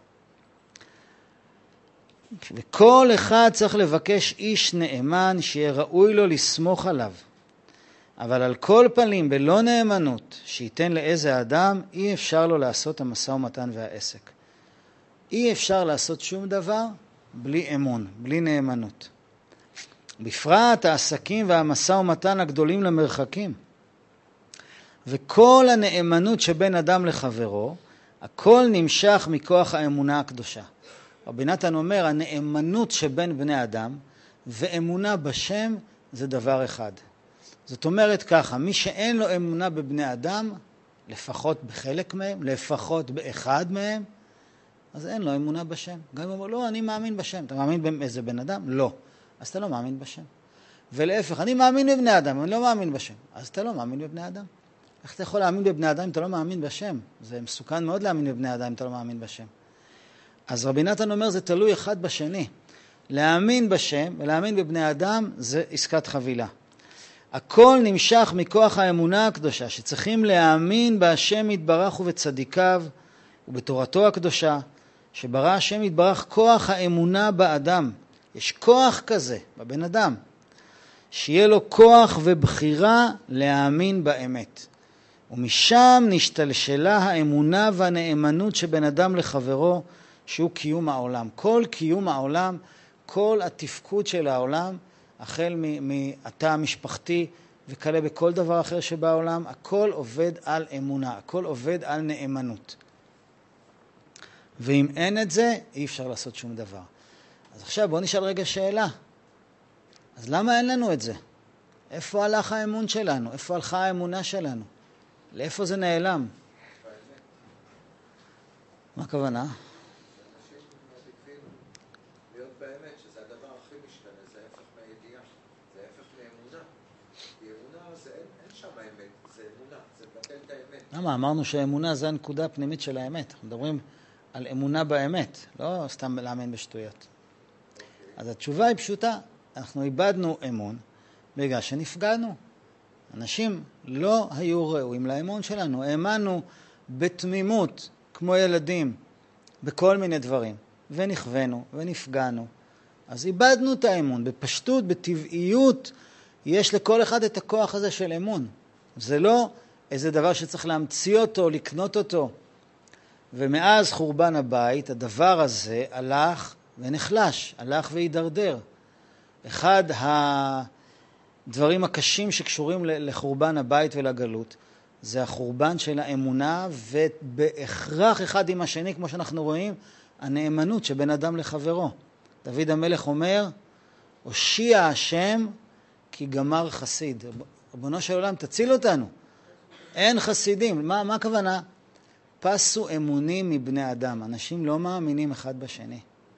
וכל אחד צריך לבקש איש נאמן שיהיה ראוי לו לסמוך עליו. אבל על כל פנים בלא נאמנות שייתן לאיזה אדם, אי אפשר לו לעשות המשא ומתן והעסק. אי אפשר לעשות שום דבר בלי אמון, בלי נאמנות. בפרט העסקים והמשא ומתן הגדולים למרחקים. וכל הנאמנות שבין אדם לחברו, הכל נמשך מכוח האמונה הקדושה. רבי נתן אומר, הנאמנות שבין בני אדם ואמונה בשם זה דבר אחד. זאת אומרת ככה, מי שאין לו אמונה בבני אדם, לפחות בחלק מהם, לפחות באחד מהם, אז אין לו אמונה בשם. גם אם הוא אומר, לא, אני מאמין בשם. אתה מאמין באיזה בן אדם? לא. אז אתה לא מאמין בשם. ולהפך, אני מאמין בבני אדם, אני לא מאמין בשם. אז אתה לא מאמין בבני אדם. איך אתה יכול להאמין בבני אדם אם אתה לא מאמין בשם? זה מסוכן מאוד להאמין בבני אדם אם אתה לא מאמין בשם. אז רבי נתן אומר, זה תלוי אחד בשני. להאמין בשם ולהאמין בבני אדם זה עסקת חבילה. הכל נמשך מכוח האמונה הקדושה, שצריכים להאמין בהשם יתברך ובצדיקיו ובתורתו הקדושה, שברא השם יתברך כוח האמונה באדם. יש כוח כזה בבן אדם, שיהיה לו כוח ובחירה להאמין באמת. ומשם נשתלשלה האמונה והנאמנות שבין אדם לחברו, שהוא קיום העולם. כל קיום העולם, כל התפקוד של העולם, החל מהתא המשפחתי וכלה בכל דבר אחר שבעולם, הכל עובד על אמונה, הכל עובד על נאמנות. ואם אין את זה, אי אפשר לעשות שום דבר. אז עכשיו בואו נשאל רגע שאלה. אז למה אין לנו את זה? איפה הלך האמון שלנו? איפה הלכה האמונה שלנו? לאיפה זה נעלם? מה הכוונה? להיות באמת, שזה הדבר הכי משתנה, זה ההפך מהידיעה, זה ההפך מאמונה. כי אמונה זה אין שם האמת, זה אמונה, זה לבטל את האמת. למה? אמרנו שהאמונה זה הנקודה הפנימית של האמת. אנחנו מדברים על אמונה באמת, לא סתם להאמין בשטויות. אז התשובה היא פשוטה, אנחנו איבדנו אמון בגלל שנפגענו. אנשים לא היו ראויים לאמון שלנו, האמנו בתמימות כמו ילדים בכל מיני דברים, ונכוונו ונפגענו. אז איבדנו את האמון, בפשטות, בטבעיות, יש לכל אחד את הכוח הזה של אמון. זה לא איזה דבר שצריך להמציא אותו, לקנות אותו. ומאז חורבן הבית, הדבר הזה הלך ונחלש, הלך והידרדר. אחד הדברים הקשים שקשורים לחורבן הבית ולגלות, זה החורבן של האמונה, ובהכרח אחד עם השני, כמו שאנחנו רואים, הנאמנות שבין אדם לחברו. דוד המלך אומר, הושיע השם כי גמר חסיד. רבונו של עולם, תציל אותנו. אין חסידים. מה הכוונה? פסו אמונים מבני אדם. אנשים לא מאמינים אחד בשני.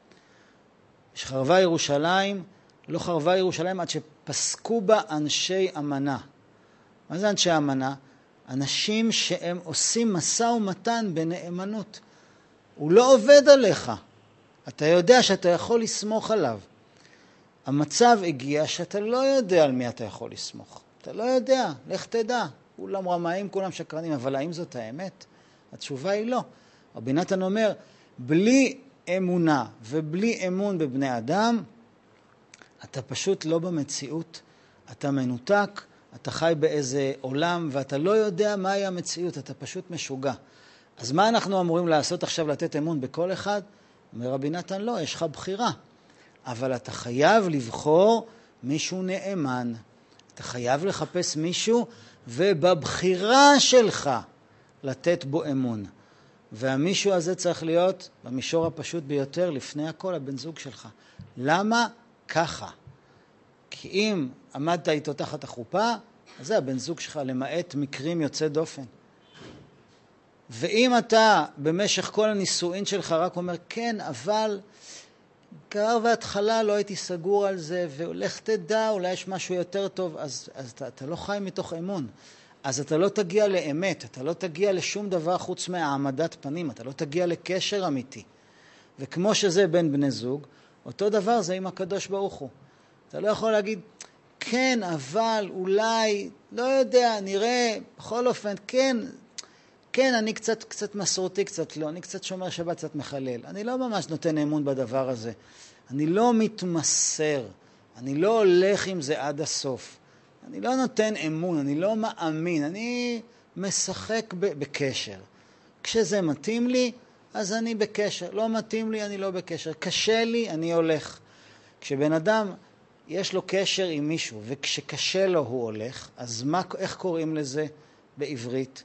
שחרבה ירושלים, לא חרבה ירושלים עד שפסקו בה אנשי אמנה. מה זה אנשי אמנה? אנשים שהם עושים משא ומתן בנאמנות. הוא לא עובד עליך. אתה יודע שאתה יכול לסמוך עליו. המצב הגיע שאתה לא יודע על מי אתה יכול לסמוך. אתה לא יודע, לך תדע. כולם רמאים, כולם שקרנים, אבל האם זאת האמת? התשובה היא לא. רבי נתן אומר, בלי אמונה ובלי אמון בבני אדם, אתה פשוט לא במציאות, אתה מנותק, אתה חי באיזה עולם ואתה לא יודע מהי המציאות, אתה פשוט משוגע. אז מה אנחנו אמורים לעשות עכשיו, לתת אמון בכל אחד? אומר רבי נתן, לא, יש לך בחירה. אבל אתה חייב לבחור מישהו נאמן. אתה חייב לחפש מישהו ובבחירה שלך לתת בו אמון. והמישהו הזה צריך להיות במישור הפשוט ביותר, לפני הכל הבן זוג שלך. למה? ככה. כי אם עמדת איתו תחת החופה, אז זה הבן זוג שלך, למעט מקרים יוצא דופן. ואם אתה במשך כל הנישואין שלך רק אומר, כן, אבל כבר בהתחלה לא הייתי סגור על זה, והולך תדע, אולי יש משהו יותר טוב, אז אתה לא חי מתוך אמון. אז אתה לא תגיע לאמת, אתה לא תגיע לשום דבר חוץ מהעמדת פנים, אתה לא תגיע לקשר אמיתי. וכמו שזה בין בני זוג, אותו דבר זה עם הקדוש ברוך הוא. אתה לא יכול להגיד, כן, אבל אולי, לא יודע, נראה, בכל אופן, כן, אני קצת מסורתי, קצת לא, אני קצת שומר שבת, קצת מחלל. אני לא ממש נותן אמון בדבר הזה. אני לא מתמסר, אני לא הולך עם זה עד הסוף. אני לא נותן אמון, אני לא מאמין, אני משחק בקשר. כשזה מתאים לי, אז אני בקשר. לא מתאים לי, אני לא בקשר. קשה לי, אני הולך. כשבן אדם יש לו קשר עם מישהו, וכשקשה לו הוא הולך, אז איך קוראים לזה? בעברית?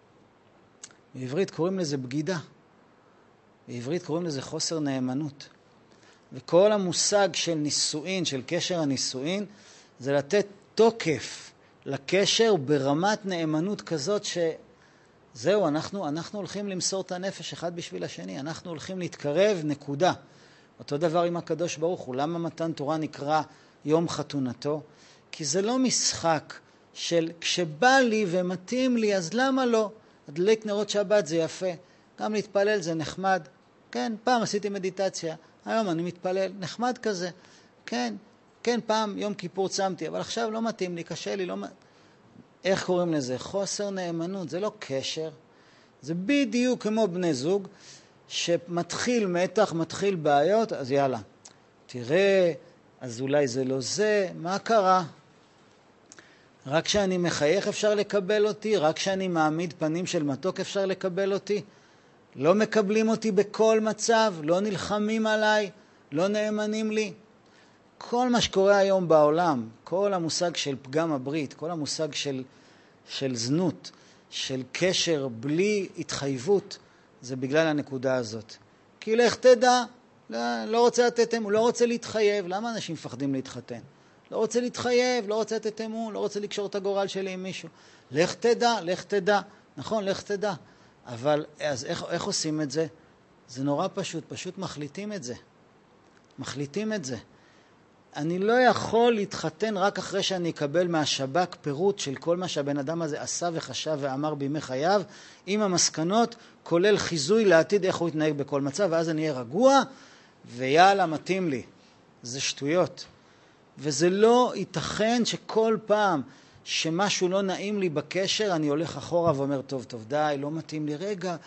בעברית קוראים לזה בגידה. בעברית קוראים לזה חוסר נאמנות. וכל המושג של נישואין, של קשר הנישואין, זה לתת תוקף לקשר ברמת נאמנות כזאת שזהו, אנחנו הולכים למסור את הנפש אחד בשביל השני, אנחנו הולכים להתקרב, נקודה. אותו דבר עם הקדוש ברוך הוא. למה מתן תורה נקרא יום חתונתו? כי זה לא משחק של כשבא לי ומתאים לי, אז למה לא? הדליק נרות שבת זה יפה, גם להתפלל זה נחמד. כן, פעם עשיתי מדיטציה, היום אני מתפלל, נחמד כזה. כן, פעם יום כיפור צמתי, אבל עכשיו לא מתאים לי, קשה לי, לא... איך קוראים לזה? חוסר נאמנות, זה לא קשר. זה בדיוק כמו בני זוג, שמתחיל מתח, מתחיל בעיות, אז יאללה, תראה, אז אולי זה לא זה, מה קרה? רק כשאני מחייך אפשר לקבל אותי, רק כשאני מעמיד פנים של מתוק אפשר לקבל אותי. לא מקבלים אותי בכל מצב, לא נלחמים עליי, לא נאמנים לי. כל מה שקורה היום בעולם, כל המושג של פגם הברית, כל המושג של זנות, של קשר בלי התחייבות, זה בגלל הנקודה הזאת. כי לך תדע, לא רוצה לתת אמון, לא רוצה להתחייב. למה אנשים מפחדים להתחתן? לא רוצה להתחייב, לא רוצה לתת אמון, לא רוצה לקשור את הגורל שלי עם מישהו. לך תדע. נכון, לך תדע. אבל אז איך עושים את זה? זה נורא פשוט מחליטים את זה. אני לא יכול להתחתן רק אחרי שאני אקבל מהשב"כ פירוט של כל מה שהבן אדם הזה עשה וחשב ואמר בימי חייו, עם המסקנות, כולל חיזוי לעתיד איך הוא יתנהג בכל מצב, ואז אני אהיה רגוע, ויאללה, מתאים לי. זה שטויות. וזה לא ייתכן שכל פעם שמשהו לא נעים לי בקשר, אני הולך אחורה ואומר, טוב, די, לא מתאים לי, רגע,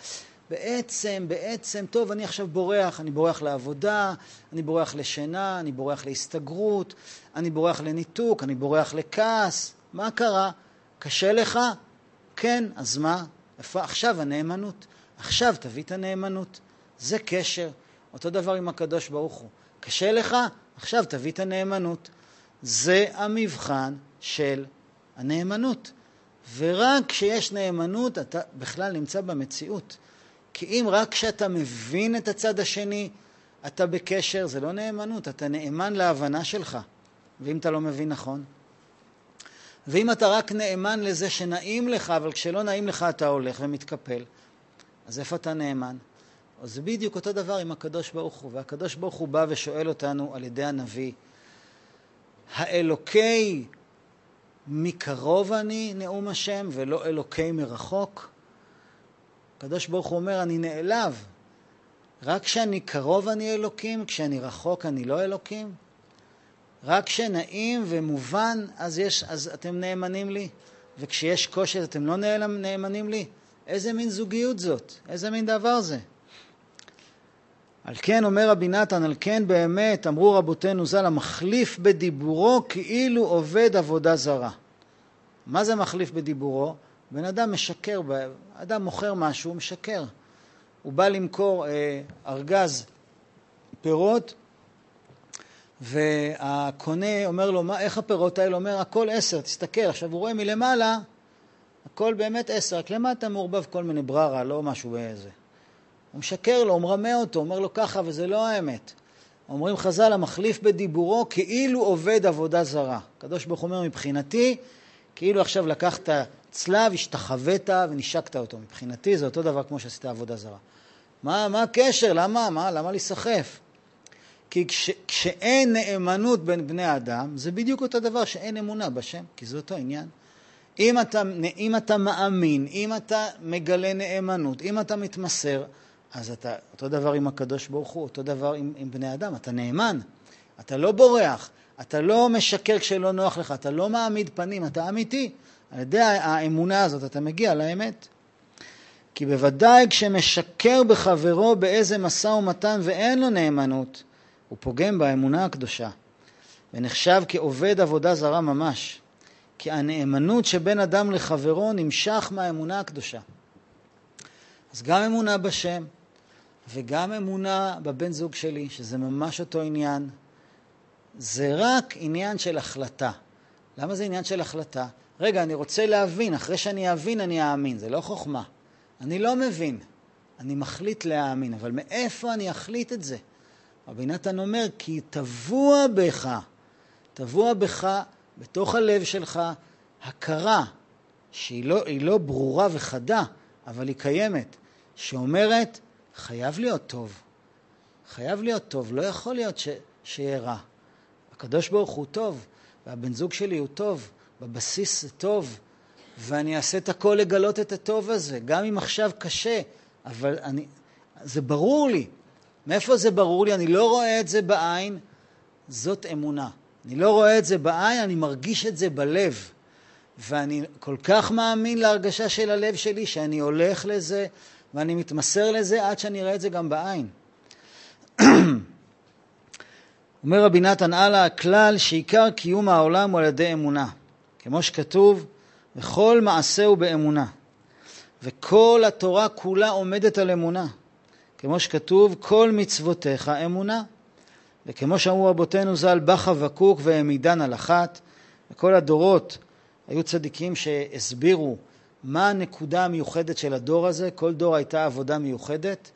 בעצם, טוב, אני עכשיו בורח, אני בורח לעבודה, אני בורח לשינה, אני בורח להסתגרות, אני בורח לניתוק, אני בורח לכעס. מה קרה? קשה לך? כן, אז מה? איפה עכשיו הנאמנות? עכשיו תביא את הנאמנות. זה קשר. אותו דבר עם הקדוש ברוך הוא. קשה לך? עכשיו תביא את הנאמנות. זה המבחן של הנאמנות. ורק כשיש נאמנות אתה בכלל נמצא במציאות. כי אם רק כשאתה מבין את הצד השני, אתה בקשר, זה לא נאמנות, אתה נאמן להבנה שלך. ואם אתה לא מבין נכון. ואם אתה רק נאמן לזה שנעים לך, אבל כשלא נעים לך אתה הולך ומתקפל, אז איפה אתה נאמן? אז זה בדיוק אותו דבר עם הקדוש ברוך הוא. והקדוש ברוך הוא בא ושואל אותנו על ידי הנביא, האלוקי מקרוב אני נאום השם ולא אלוקי מרחוק? הקדוש ברוך הוא אומר, אני נעלב. רק כשאני קרוב אני אלוקים, כשאני רחוק אני לא אלוקים. רק כשנעים ומובן אז אתם נאמנים לי, וכשיש קושי אתם לא נאמנים לי. איזה מין זוגיות זאת? איזה מין דבר זה? על כן אומר רבי נתן, על כן באמת אמרו רבותינו ז"ל, המחליף בדיבורו כאילו עובד עבודה זרה. מה זה מחליף בדיבורו? בן אדם משקר, אדם מוכר משהו, הוא משקר. הוא בא למכור ארגז פירות, והקונה אומר לו, איך הפירות האלה? אומר, הכל 10, תסתכל. עכשיו הוא רואה מלמעלה, הכל באמת 10, רק למטה מעורבב כל מיני בררה, לא משהו באיזה. הוא משקר לו, הוא מרמה אותו, אומר לו ככה, וזה לא האמת. אומרים חז"ל, המחליף בדיבורו כאילו עובד עבודה זרה. הקדוש ברוך הוא אומר, מבחינתי, כאילו עכשיו לקחת צלב, השתחווית ונשקת אותו. מבחינתי זה אותו דבר כמו שעשית עבודה זרה. מה הקשר? למה להיסחף? כי כשאין נאמנות בין בני אדם, זה בדיוק אותו דבר שאין אמונה בשם, כי זה אותו עניין. אם אתה מאמין, אם אתה מגלה נאמנות, אם אתה מתמסר, אז אתה אותו דבר עם הקדוש ברוך הוא, אותו דבר עם בני אדם, אתה נאמן, אתה לא בורח, אתה לא משקר כשלא נוח לך, אתה לא מעמיד פנים, אתה אמיתי. על ידי האמונה הזאת אתה מגיע לאמת. כי בוודאי כשמשקר בחברו באיזה משא ומתן ואין לו נאמנות, הוא פוגם באמונה הקדושה, ונחשב כעובד עבודה זרה ממש. כי הנאמנות שבין אדם לחברו נמשך מהאמונה הקדושה. אז גם אמונה בשם, וגם אמונה בבן זוג שלי, שזה ממש אותו עניין, זה רק עניין של החלטה. למה זה עניין של החלטה? רגע, אני רוצה להבין, אחרי שאני אבין אני אאמין, זה לא חוכמה. אני לא מבין, אני מחליט להאמין, אבל מאיפה אני אחליט את זה? רבי נתן אומר, כי טבוע בך, בתוך הלב שלך, הכרה, שהיא לא ברורה וחדה, אבל היא קיימת, שאומרת, חייב להיות טוב. חייב להיות טוב, לא יכול להיות שיהיה רע. הקדוש ברוך הוא טוב, והבן זוג שלי הוא טוב, בבסיס זה טוב, ואני אעשה את הכל לגלות את הטוב הזה, גם אם עכשיו קשה, אבל זה ברור לי. מאיפה זה ברור לי? אני לא רואה את זה בעין, זאת אמונה. אני לא רואה את זה בעין, אני מרגיש את זה בלב. ואני כל כך מאמין להרגשה של הלב שלי, שאני הולך לזה, ואני מתמסר לזה עד שאני אראה את זה גם בעין. אומר רבי נתן הלאה, הכלל שעיקר קיום העולם הוא על ידי אמונה. כמו שכתוב, וכל מעשהו באמונה. וכל התורה כולה עומדת על אמונה. כמו שכתוב, כל מצוותיך אמונה. וכמו שאמרו רבותינו ז"ל, בא חבקוק והעמידן על אחת. וכל הדורות היו צדיקים שהסבירו מה הנקודה המיוחדת של הדור הזה. כל דור הייתה עבודה מיוחדת.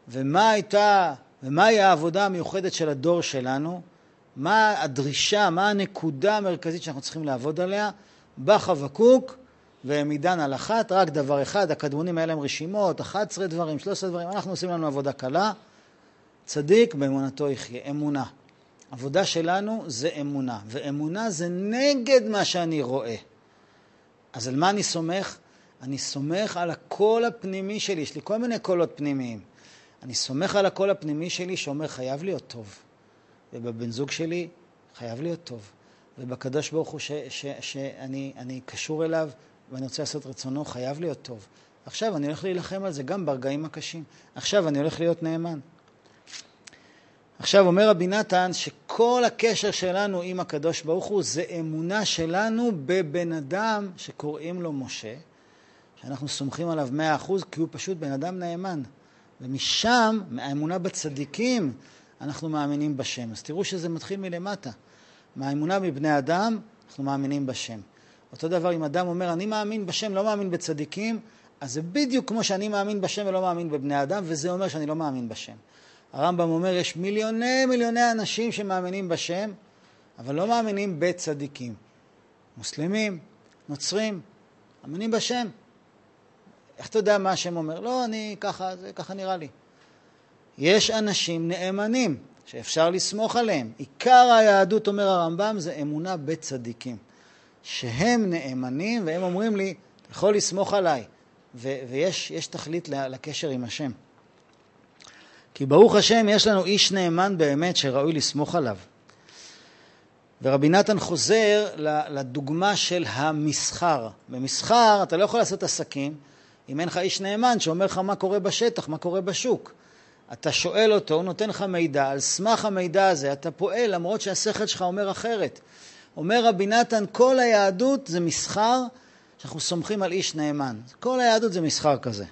ומהי העבודה המיוחדת של הדור שלנו? מה הדרישה, מה הנקודה המרכזית שאנחנו צריכים לעבוד עליה? בא חבקוק והעמידן על אחת, רק דבר אחד, הקדמונים האלה הם רשימות, 11 דברים, 13 דברים, אנחנו עושים לנו עבודה קלה, צדיק באמונתו יחיה, אמונה. עבודה שלנו זה אמונה, ואמונה זה נגד מה שאני רואה. אז על מה אני סומך? אני סומך על הקול הפנימי שלי, יש לי כל מיני קולות פנימיים. אני סומך על הקול הפנימי שלי שאומר חייב להיות טוב, ובבן זוג שלי חייב להיות טוב, ובקדוש ברוך הוא שאני קשור אליו ואני רוצה לעשות רצונו, חייב להיות טוב. עכשיו אני הולך להילחם על זה גם ברגעים הקשים. עכשיו אני הולך להיות נאמן. עכשיו אומר רבי נתן שכל הקשר שלנו עם הקדוש ברוך הוא זה אמונה שלנו בבן אדם שקוראים לו משה, שאנחנו סומכים עליו 100% כי הוא פשוט בן אדם נאמן. ומשם, מהאמונה בצדיקים, אנחנו מאמינים בשם. אז תראו שזה מתחיל מלמטה. מהאמונה מבני אדם, אנחנו מאמינים בשם. אותו דבר אם אדם אומר, אני מאמין בשם, לא מאמין בצדיקים, אז זה בדיוק כמו שאני מאמין בשם ולא מאמין בבני אדם, וזה אומר שאני לא מאמין בשם. הרמב"ם אומר, יש מיליוני אנשים שמאמינים בשם, אבל לא מאמינים בצדיקים. מוסלמים, נוצרים, מאמינים בשם. איך אתה יודע מה השם אומר? לא, אני ככה נראה לי. יש אנשים נאמנים שאפשר לסמוך עליהם. עיקר היהדות, אומר הרמב"ם, זה אמונה בצדיקים. שהם נאמנים והם אומרים לי, אתה יכול לסמוך עליי. ויש תכלית לקשר עם השם. כי ברוך השם יש לנו איש נאמן באמת שראוי לסמוך עליו. ורבי נתן חוזר לדוגמה של המסחר. במסחר אתה לא יכול לעשות עסקים אם אין לך איש נאמן שאומר לך מה קורה בשטח, מה קורה בשוק. אתה שואל אותו, הוא נותן לך מידע, על סמך המידע הזה אתה פועל למרות שהשכל שלך אומר אחרת. אומר רבי נתן, כל היהדות זה מסחר שאנחנו סומכים על איש נאמן. כל היהדות זה מסחר כזה.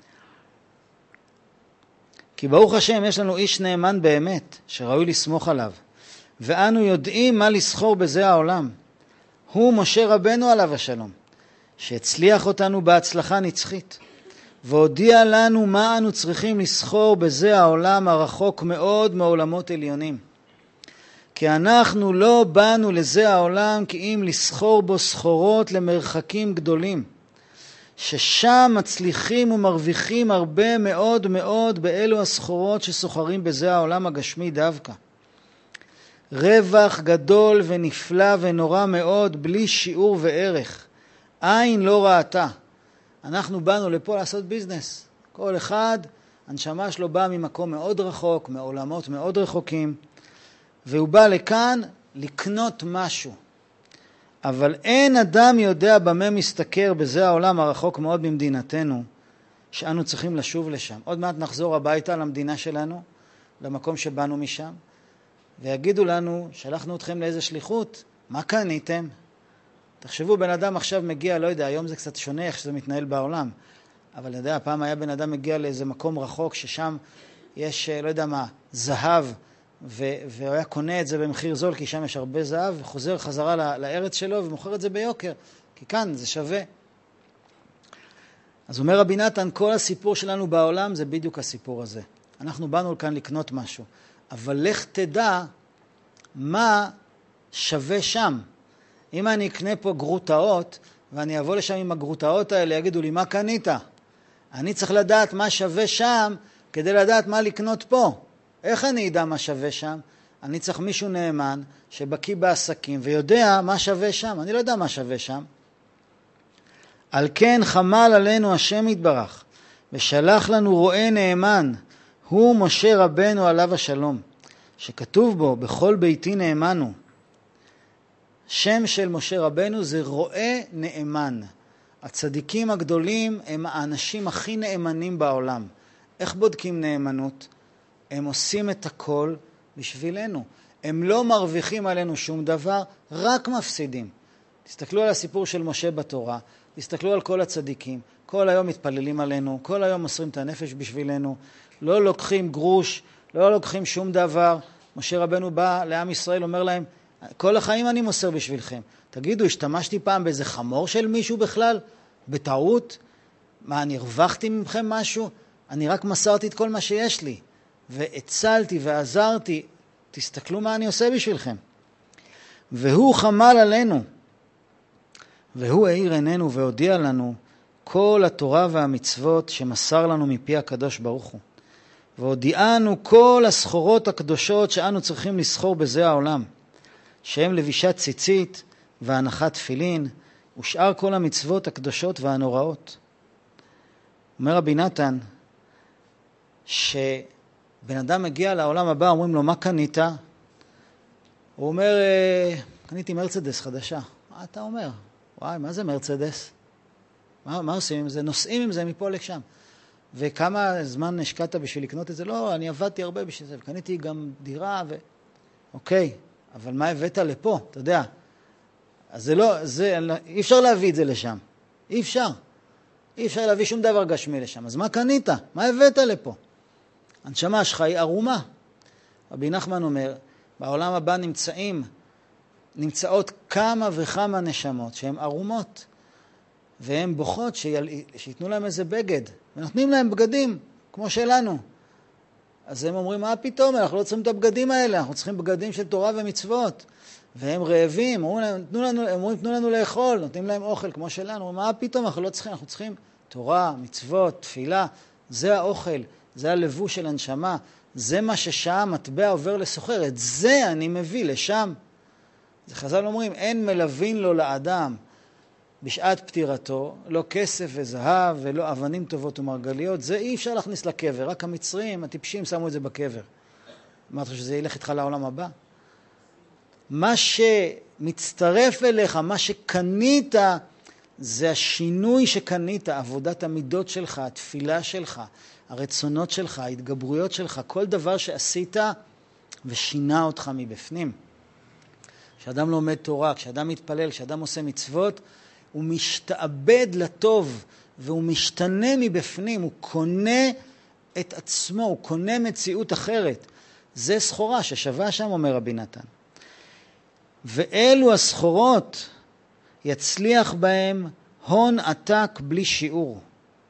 כי ברוך השם יש לנו איש נאמן באמת שראוי לסמוך עליו. ואנו יודעים מה לסחור בזה העולם. הוא משה רבנו עליו השלום, שהצליח אותנו בהצלחה נצחית, והודיע לנו מה אנו צריכים לסחור בזה העולם הרחוק מאוד מעולמות עליונים. כי אנחנו לא באנו לזה העולם כי אם לסחור בו סחורות למרחקים גדולים, ששם מצליחים ומרוויחים הרבה מאוד מאוד באלו הסחורות שסוחרים בזה העולם הגשמי דווקא. רווח גדול ונפלא ונורא מאוד בלי שיעור וערך. עין לא ראתה. אנחנו באנו לפה לעשות ביזנס. כל אחד, הנשמה שלו בא ממקום מאוד רחוק, מעולמות מאוד רחוקים, והוא בא לכאן לקנות משהו. אבל אין אדם יודע במה מסתכר בזה העולם הרחוק מאוד במדינתנו, שאנו צריכים לשוב לשם. עוד מעט נחזור הביתה למדינה שלנו, למקום שבאנו משם, ויגידו לנו, שלחנו אתכם לאיזה שליחות, מה קניתם? תחשבו, בן אדם עכשיו מגיע, לא יודע, היום זה קצת שונה איך שזה מתנהל בעולם, אבל אני יודע, פעם היה בן אדם מגיע לאיזה מקום רחוק, ששם יש, לא יודע מה, זהב, והוא היה קונה את זה במחיר זול, כי שם יש הרבה זהב, וחוזר חזרה לארץ שלו, ומוכר את זה ביוקר. כי כאן זה שווה. אז אומר רבי נתן, כל הסיפור שלנו בעולם זה בדיוק הסיפור הזה. אנחנו באנו כאן לקנות משהו, אבל לך תדע מה שווה שם. אם אני אקנה פה גרוטאות, ואני אבוא לשם עם הגרוטאות האלה, יגידו לי, מה קנית? אני צריך לדעת מה שווה שם, כדי לדעת מה לקנות פה. איך אני אדע מה שווה שם? אני צריך מישהו נאמן, שבקיא בעסקים, ויודע מה שווה שם. אני לא יודע מה שווה שם. על כן חמל עלינו השם יתברך, ושלח לנו רועה נאמן, הוא משה רבנו עליו השלום, שכתוב בו, בכל ביתי נאמנו. שם של משה רבנו זה רועה נאמן. הצדיקים הגדולים הם האנשים הכי נאמנים בעולם. איך בודקים נאמנות? הם עושים את הכל בשבילנו. הם לא מרוויחים עלינו שום דבר, רק מפסידים. תסתכלו על הסיפור של משה בתורה, תסתכלו על כל הצדיקים, כל היום מתפללים עלינו, כל היום מוסרים את הנפש בשבילנו, לא לוקחים גרוש, לא לוקחים שום דבר. משה רבנו בא לעם ישראל, אומר להם, כל החיים אני מוסר בשבילכם. תגידו, השתמשתי פעם באיזה חמור של מישהו בכלל? בטעות? מה, אני הרווחתי ממכם משהו? אני רק מסרתי את כל מה שיש לי, והצלתי ועזרתי. תסתכלו מה אני עושה בשבילכם. והוא חמל עלינו, והוא העיר עינינו והודיע לנו כל התורה והמצוות שמסר לנו מפי הקדוש ברוך הוא. והודיענו כל הסחורות הקדושות שאנו צריכים לסחור בזה העולם, שהם לבישת ציצית והנחת תפילין, ושאר כל המצוות הקדושות והנוראות. אומר רבי נתן, שבן אדם מגיע לעולם הבא, אומרים לו, מה קנית? הוא אומר, קניתי מרצדס חדשה. מה אתה אומר? וואי, מה זה מרצדס? מה עושים עם זה? נוסעים עם זה מפה לשם. וכמה זמן השקעת בשביל לקנות את זה? לא, אני עבדתי הרבה בשביל זה, וקניתי גם דירה אוקיי, אבל מה הבאת לפה? אתה יודע. אז זה לא, אי אפשר להביא את זה לשם. אי אפשר להביא שום דבר גשמי לשם. אז מה קנית? מה הבאת לפה? הנשמה שלך היא ערומה. רבי נחמן אומר, בעולם הבא נמצאות כמה וכמה נשמות שהן ערומות, והן בוכות שיתנו להם איזה בגד, ונותנים להם בגדים כמו שלנו. אז הם אומרים, מה פתאום? אנחנו לא צריכים את הבגדים האלה, אנחנו צריכים בגדים של תורה ומצוות. והם רעבים, אומרים, תנו לנו לאכול, נותנים להם אוכל כמו שלנו. מה פתאום? אנחנו לא צריכים, אנחנו צריכים תורה, מצוות, תפילה. זה האוכל, זה הלבוש של הנשמה, זה מה ששעה מטבע עובר לסוחר, את זה אני מביא לשם. זה חז"ל אומרים, אין מלווין לו לאדם בשעת פטירתו, לא כסף וזהב ולא אבנים טובות ומרגליות, זה אי אפשר להכניס לקבר, רק המצרים, הטיפשים שמו את זה בקבר. אמרת שזה ילך איתך לעולם הבא? מה שמצטרף אליך, מה שקנית, זה השינוי שקנית, עבודת המידות שלך, התפילה שלך, הרצונות שלך, ההתגברויות שלך, כל דבר שעשית ושינה אותך מבפנים. כשאדם לומד תורה, כשאדם מתפלל, כשאדם עושה מצוות, הוא משתעבד לטוב, והוא משתנה מבפנים, הוא קונה את עצמו, הוא קונה מציאות אחרת. זה סחורה ששווה שם, אומר רבי נתן. ואלו הסחורות יצליח בהם הון עתק בלי שיעור.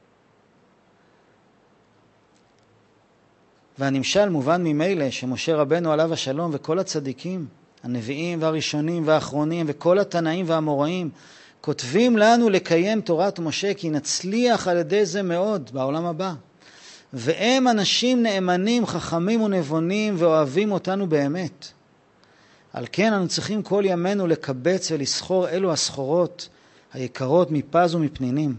והנמשל מובן ממילא שמשה רבנו עליו השלום וכל הצדיקים, הנביאים והראשונים והאחרונים וכל התנאים והאמוראים, כותבים לנו לקיים תורת משה, כי נצליח על ידי זה מאוד בעולם הבא. והם אנשים נאמנים, חכמים ונבונים, ואוהבים אותנו באמת. על כן אנו צריכים כל ימינו לקבץ ולסחור אלו הסחורות היקרות מפז ומפנינים.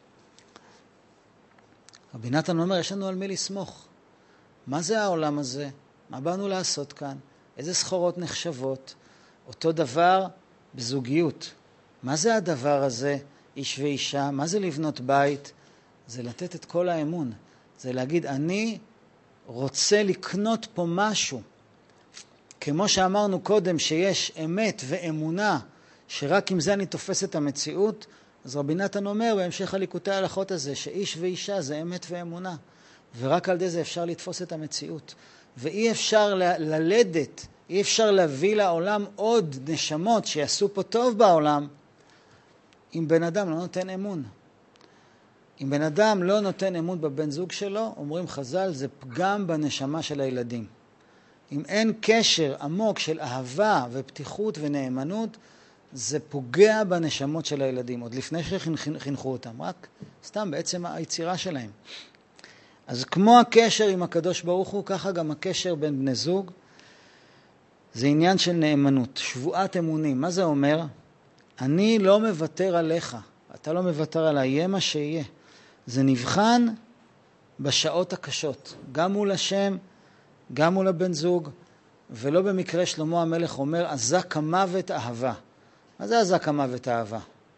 רבי נתן אומר, יש לנו על מי לסמוך. מה זה העולם הזה? מה באנו לעשות כאן? איזה סחורות נחשבות? אותו דבר בזוגיות. מה זה הדבר הזה, איש ואישה? מה זה לבנות בית? זה לתת את כל האמון. זה להגיד, אני רוצה לקנות פה משהו. כמו שאמרנו קודם, שיש אמת ואמונה, שרק עם זה אני תופס את המציאות, אז רבי נתן אומר בהמשך הליקוטי ההלכות הזה, שאיש ואישה זה אמת ואמונה. ורק על ידי זה אפשר לתפוס את המציאות. ואי אפשר ללדת, אי אפשר להביא לעולם עוד נשמות שיעשו פה טוב בעולם, אם בן אדם לא נותן אמון. אם בן אדם לא נותן אמון בבן זוג שלו, אומרים חז"ל, זה פגם בנשמה של הילדים. אם אין קשר עמוק של אהבה ופתיחות ונאמנות, זה פוגע בנשמות של הילדים, עוד לפני שחינכו אותם, רק סתם בעצם היצירה שלהם. אז כמו הקשר עם הקדוש ברוך הוא, ככה גם הקשר בין בני זוג, זה עניין של נאמנות, שבועת אמונים. מה זה אומר? אני לא מוותר עליך, אתה לא מוותר עליי, יהיה מה שיהיה. זה נבחן בשעות הקשות, גם מול השם, גם מול הבן זוג, ולא במקרה שלמה המלך אומר, אזק המוות אהבה. מה זה אזק המוות אהבה?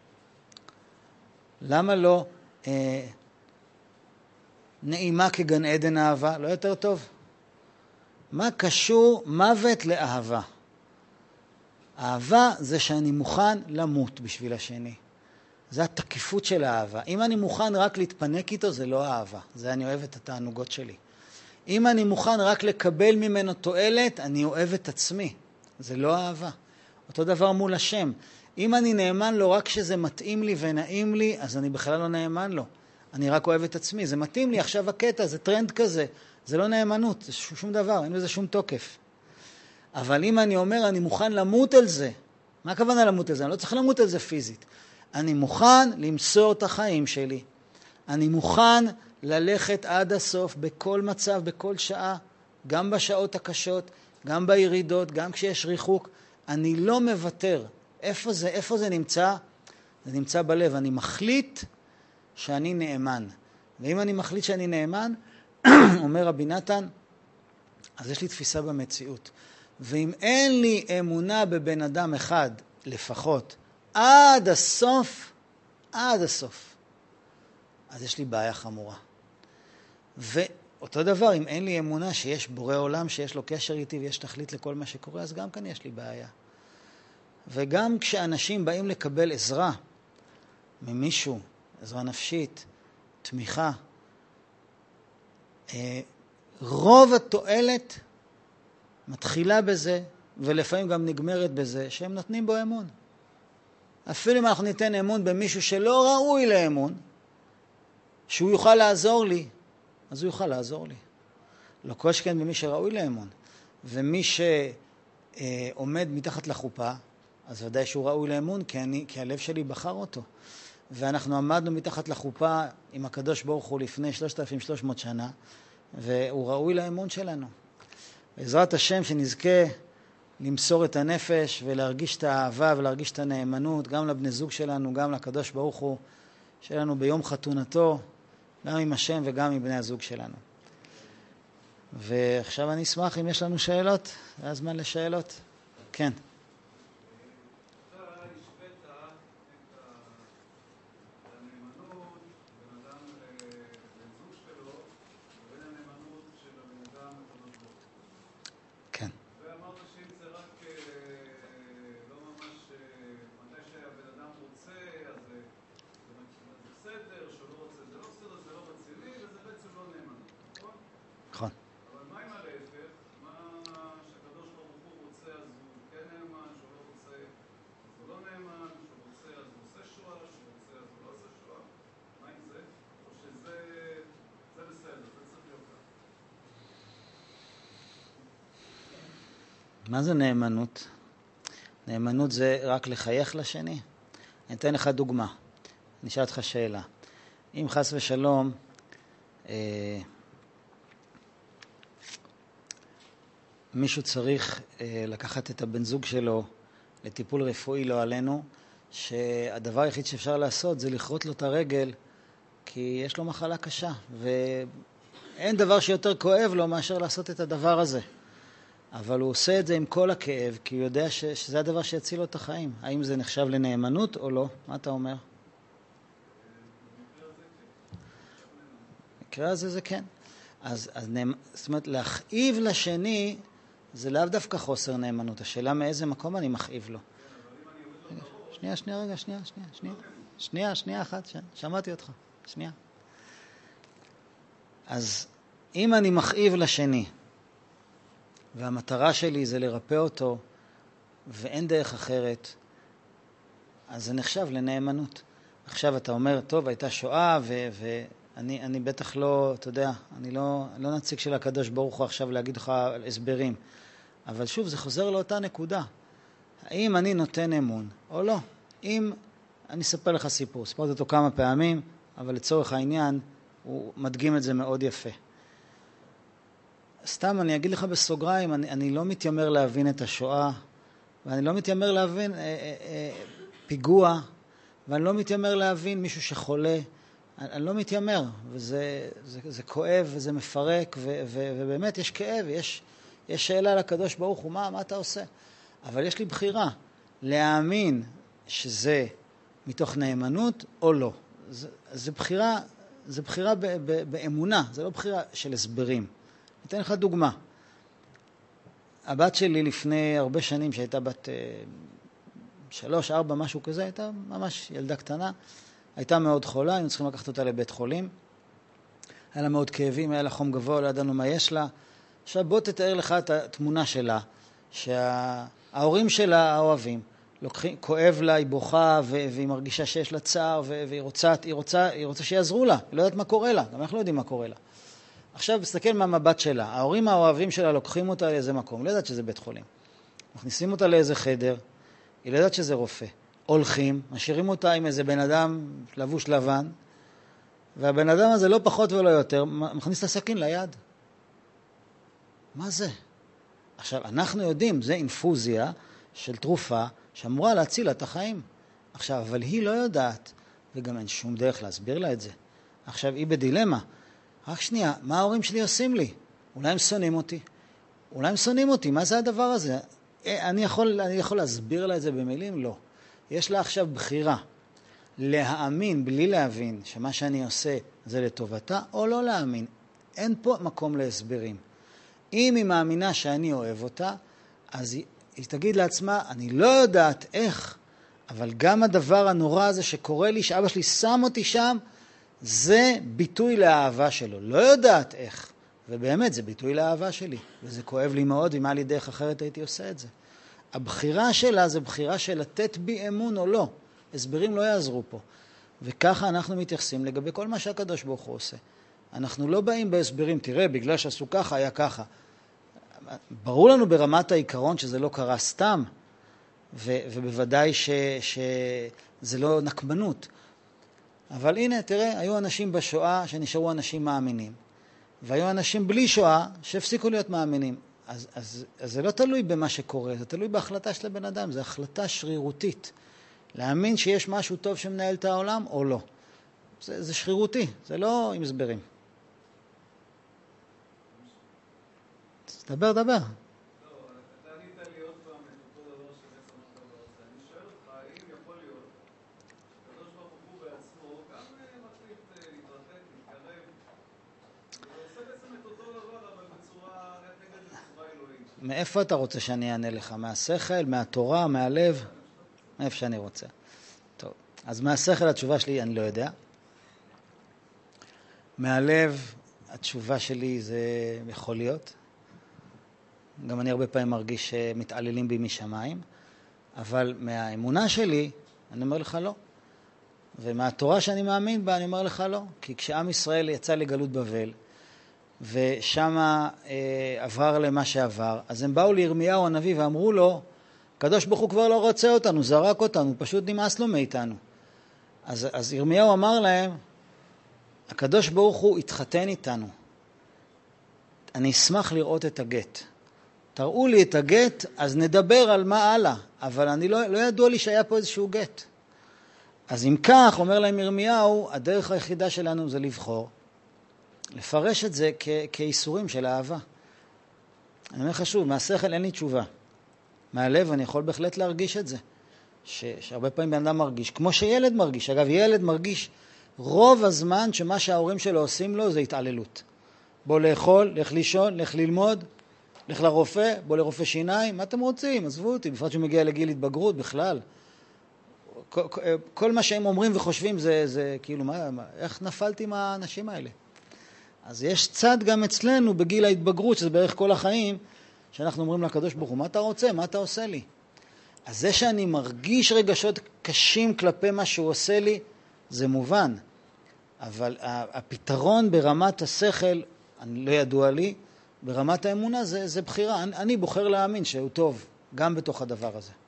למה לא נעימה כגן עדן אהבה? לא יותר טוב? מה קשור מוות לאהבה? אהבה זה שאני מוכן למות בשביל השני. זה התקיפות של האהבה. אם אני מוכן רק להתפנק איתו, זה לא אהבה. זה אני אוהב את התענוגות שלי. אם אני מוכן רק לקבל ממנו תועלת, אני אוהב את עצמי. זה לא אהבה. אותו דבר מול השם. אם אני נאמן לו רק שזה מתאים לי ונעים לי, אז אני בכלל לא נאמן לו. אני רק אוהב את עצמי. זה מתאים לי עכשיו הקטע, זה טרנד כזה. זה לא נאמנות, זה שום דבר, אין לזה שום תוקף. אבל אם אני אומר, אני מוכן למות על זה. מה הכוונה למות על זה? אני לא צריך למות על זה פיזית. אני מוכן למסור את החיים שלי. אני מוכן ללכת עד הסוף בכל מצב, בכל שעה, גם בשעות הקשות, גם בירידות, גם כשיש ריחוק. אני לא מוותר. איפה זה נמצא? זה נמצא בלב. אני מחליט שאני נאמן. ואם אני מחליט שאני נאמן, אומר רבי נתן, אז יש לי תפיסה במציאות. ואם אין לי אמונה בבן אדם אחד, לפחות, עד הסוף, אז יש לי בעיה חמורה. ואותו דבר, אם אין לי אמונה שיש בורא עולם, שיש לו קשר איתי ויש תכלית לכל מה שקורה, אז גם כאן יש לי בעיה. וגם כשאנשים באים לקבל עזרה ממישהו, עזרה נפשית, תמיכה, רוב התועלת מתחילה בזה, ולפעמים גם נגמרת בזה, שהם נותנים בו אמון. אפילו אם אנחנו ניתן אמון במישהו שלא ראוי לאמון, שהוא יוכל לעזור לי, אז הוא יוכל לעזור לי. לא כל שכן במי שראוי לאמון. ומי שעומד מתחת לחופה, אז ודאי שהוא ראוי לאמון, כי הלב שלי בחר אותו. ואנחנו עמדנו מתחת לחופה עם הקדוש ברוך הוא לפני 3,300 שנה, והוא ראוי לאמון שלנו. בעזרת השם שנזכה למסור את הנפש ולהרגיש את האהבה ולהרגיש את הנאמנות, גם לבני זוג שלנו, גם לקדוש ברוך הוא שלנו ביום חתונתו, גם עם השם וגם עם בני הזוג שלנו. ועכשיו אני אשמח אם יש לנו שאלות, זה הזמן לשאלות. כן. נכון. אבל מה עם הלהפך? מה שהקדוש ברוך הוא רוצה אז הוא כן נאמן, שהוא לא רוצה אז הוא לא נאמן, שהוא רוצה אז הוא עושה שואה, שהוא רוצה אז הוא לא עושה שואה? מה עם זה? או שזה בסדר, זה צריך להיות כך. מה זה נאמנות? נאמנות זה רק לחייך לשני? אני אתן לך דוגמה. אני אשאל אותך שאלה. אם חס ושלום מישהו צריך לקחת את הבן זוג שלו לטיפול רפואי, לא עלינו, שהדבר היחיד שאפשר לעשות זה לכרות לו את הרגל, כי יש לו מחלה קשה, ואין דבר שיותר כואב לו מאשר לעשות את הדבר הזה. אבל הוא עושה את זה עם כל הכאב, כי הוא יודע שזה הדבר שיציל לו את החיים. האם זה נחשב לנאמנות או לא? מה אתה אומר? במקרה הזה זה כן. זאת אומרת, להכאיב לשני זה לאו דווקא חוסר נאמנות. השאלה מאיזה מקום אני מכאיב לו. שנייה אחת, שמעתי אותך. שנייה. אז אם אני מכאיב לשני, והמטרה שלי זה לרפא אותו, ואין דרך אחרת, אז זה נחשב לנאמנות. עכשיו אתה אומר, טוב, הייתה שואה, ואני בטח לא, אתה יודע, אני לא נציג של הקדוש ברוך הוא עכשיו להגיד לך הסברים. אבל שוב, זה חוזר לאותה נקודה. האם אני נותן אמון או לא? אם, אני אספר לך סיפור, סיפרתי אותו כמה פעמים, אבל לצורך העניין הוא מדגים את זה מאוד יפה. סתם אני אגיד לך בסוגריים, אני לא מתיימר להבין את השואה, ואני לא מתיימר להבין פיגוע, ואני לא מתיימר להבין מישהו שחולה, אני לא מתיימר, וזה כואב וזה מפרק, ובאמת יש כאב, יש שאלה לקדוש ברוך הוא, מה אתה עושה? אבל יש לי בחירה, להאמין שזה מתוך נאמנות או לא. זה בחירה באמונה, זה לא בחירה של הסברים. אתן לך דוגמה. הבת שלי לפני הרבה שנים, שהייתה בת 3, 4, משהו כזה, הייתה ממש ילדה קטנה, הייתה מאוד חולה, היינו צריכים לקחת אותה לבית חולים. היה לה מאוד כאבים, היה לה חום גבוה, לא ידענו מה יש לה. עכשיו בוא תתאר לך את התמונה שלה, שההורים שלה אוהבים, כואב לה, היא בוכה, והיא מרגישה שיש לה צער, והיא רוצה שיעזרו לה, היא לא יודעת מה קורה לה, גם אנחנו לא יודעים מה קורה לה. עכשיו תסתכל מהמבט שלה, ההורים האוהבים שלה לוקחים אותה לאיזה מקום, לא יודעת שזה בית חולים. מכניסים אותה לאיזה חדר, היא לא יודעת שזה רופא. הולכים, משאירים אותה עם איזה בן אדם לבוש לבן, והבן אדם הזה לא פחות ולא יותר, מכניס את הסכין ליד. מה זה? עכשיו, אנחנו יודעים, זה אינפוזיה של תרופה שאמורה להציל את החיים. עכשיו, אבל היא לא יודעת, וגם אין שום דרך להסביר לה את זה. עכשיו, היא בדילמה. רק שנייה, מה ההורים שלי עושים לי? אולי הם שונאים אותי. מה זה הדבר הזה? אני יכול להסביר לה את זה במילים? לא. יש לה עכשיו בחירה להאמין בלי להבין שמה שאני עושה זה לטובתה, או לא להאמין. אין פה מקום להסברים. אם היא מאמינה שאני אוהב אותה, אז היא תגיד לעצמה, אני לא יודעת איך, אבל גם הדבר הנורא הזה שקורה לי, שאבא שלי שם אותי שם, זה ביטוי לאהבה שלו. לא יודעת איך. ובאמת זה ביטוי לאהבה שלי. וזה כואב לי מאוד, אם היה לי דרך אחרת הייתי עושה את זה. הבחירה שלה זה בחירה של לתת בי אמון או לא. הסברים לא יעזרו פה. וככה אנחנו מתייחסים לגבי כל מה שהקדוש ברוך הוא עושה. אנחנו לא באים בהסברים, תראה, בגלל שעשו ככה, היה ככה. ברור לנו ברמת העיקרון שזה לא קרה סתם, ובוודאי שזה לא נקמנות. אבל הנה, תראה, היו אנשים בשואה שנשארו אנשים מאמינים, והיו אנשים בלי שואה שהפסיקו להיות מאמינים. אז זה לא תלוי במה שקורה, זה תלוי בהחלטה של הבן אדם, זו החלטה שרירותית. להאמין שיש משהו טוב שמנהל את העולם או לא. זה שרירותי, זה לא עם הסברים. דבר. לא, אתה ענית לי עוד פעם את אותו דבר שבעצם אתה לא עושה. אני שואל אותך, האם יכול להיות, הקדוש ברוך הוא בעצמו, גם מחליט להתרחק, להתקרב, הוא עושה בעצם את אותו דבר, אבל בצורה אלוהית. מאיפה אתה רוצה שאני אענה לך? מהשכל, מהתורה, מהלב? מאיפה שאני רוצה. טוב, אז מהשכל התשובה שלי אני לא יודע. מהלב התשובה שלי זה יכול להיות. גם אני הרבה פעמים מרגיש שמתעללים בי משמיים, אבל מהאמונה שלי אני אומר לך לא. ומהתורה שאני מאמין בה אני אומר לך לא. כי כשעם ישראל יצא לגלות בבל, ושם עבר למה שעבר, אז הם באו לירמיהו הנביא ואמרו לו, הקדוש ברוך הוא כבר לא רוצה אותנו, זרק אותנו, פשוט נמאס לו מאיתנו. אז ירמיהו אמר להם, הקדוש ברוך הוא התחתן איתנו. אני אשמח לראות את הגט. תראו לי את הגט, אז נדבר על מה הלאה. אבל אני לא ידוע לי שהיה פה איזשהו גט. אז אם כך, אומר להם ירמיהו, הדרך היחידה שלנו זה לבחור. לפרש את זה כאיסורים של אהבה. אני אומר חשוב, מהשכל אין לי תשובה. מהלב אני יכול בהחלט להרגיש את זה. שהרבה פעמים בן אדם מרגיש, כמו שילד מרגיש. אגב, ילד מרגיש רוב הזמן שמה שההורים שלו עושים לו זה התעללות. בוא לאכול, לך לישון, לך ללמוד, לך לרופא, בוא לרופא שיניים, מה אתם רוצים? עזבו אותי, בפרט שהוא מגיע לגיל התבגרות בכלל. כל מה שהם אומרים וחושבים זה כאילו, איך נפלתי מהאנשים האלה? אז יש צד גם אצלנו בגיל ההתבגרות, שזה בערך כל החיים, שאנחנו אומרים לקדוש ברוך הוא, מה אתה רוצה? מה אתה עושה לי? אז זה שאני מרגיש רגשות קשים כלפי מה שהוא עושה לי, זה מובן, אבל הפתרון ברמת השכל, לא ידוע לי, ברמת האמונה זה בחירה. אני בוחר להאמין שהוא טוב, גם בתוך הדבר הזה.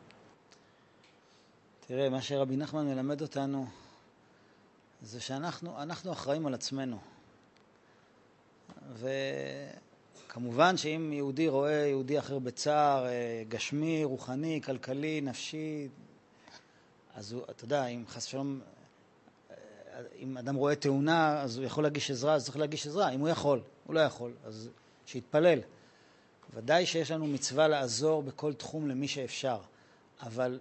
תראה, מה שרבי נחמן מלמד אותנו, זה שאנחנו אחראים על עצמנו. וכמובן שאם יהודי רואה יהודי אחר בצער, גשמי, רוחני, כלכלי, נפשי, אז הוא, אתה יודע, אם חס ושלום, אם אדם רואה תאונה, אז הוא יכול להגיש עזרה, אז צריך להגיש עזרה. אם הוא יכול, הוא לא יכול, אז שיתפלל. ודאי שיש לנו מצווה לעזור בכל תחום למי שאפשר, אבל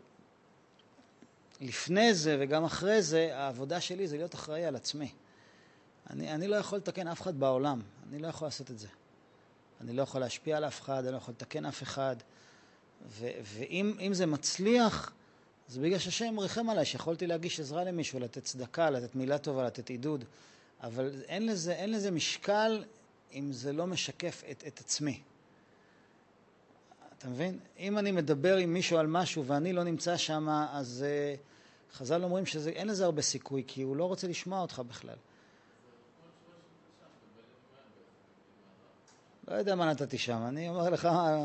לפני זה וגם אחרי זה, העבודה שלי זה להיות אחראי על עצמי. אני לא יכול לתקן אף אחד בעולם, אני לא יכול לעשות את זה. אני לא יכול להשפיע על אף אחד, אני לא יכול לתקן אף אחד. ואם זה מצליח, זה בגלל שהשם ריחם עליי, שיכולתי להגיש עזרה למישהו, לתת צדקה, לתת מילה טובה, לתת עידוד. אבל אין לזה משקל אם זה לא משקף את עצמי. אתה מבין? אם אני מדבר עם מישהו על משהו ואני לא נמצא שם, אז חז"ל אומרים שאין לזה הרבה סיכוי, כי הוא לא רוצה לשמוע אותך בכלל. לא יודע מה נתתי שם, אני אומר לך,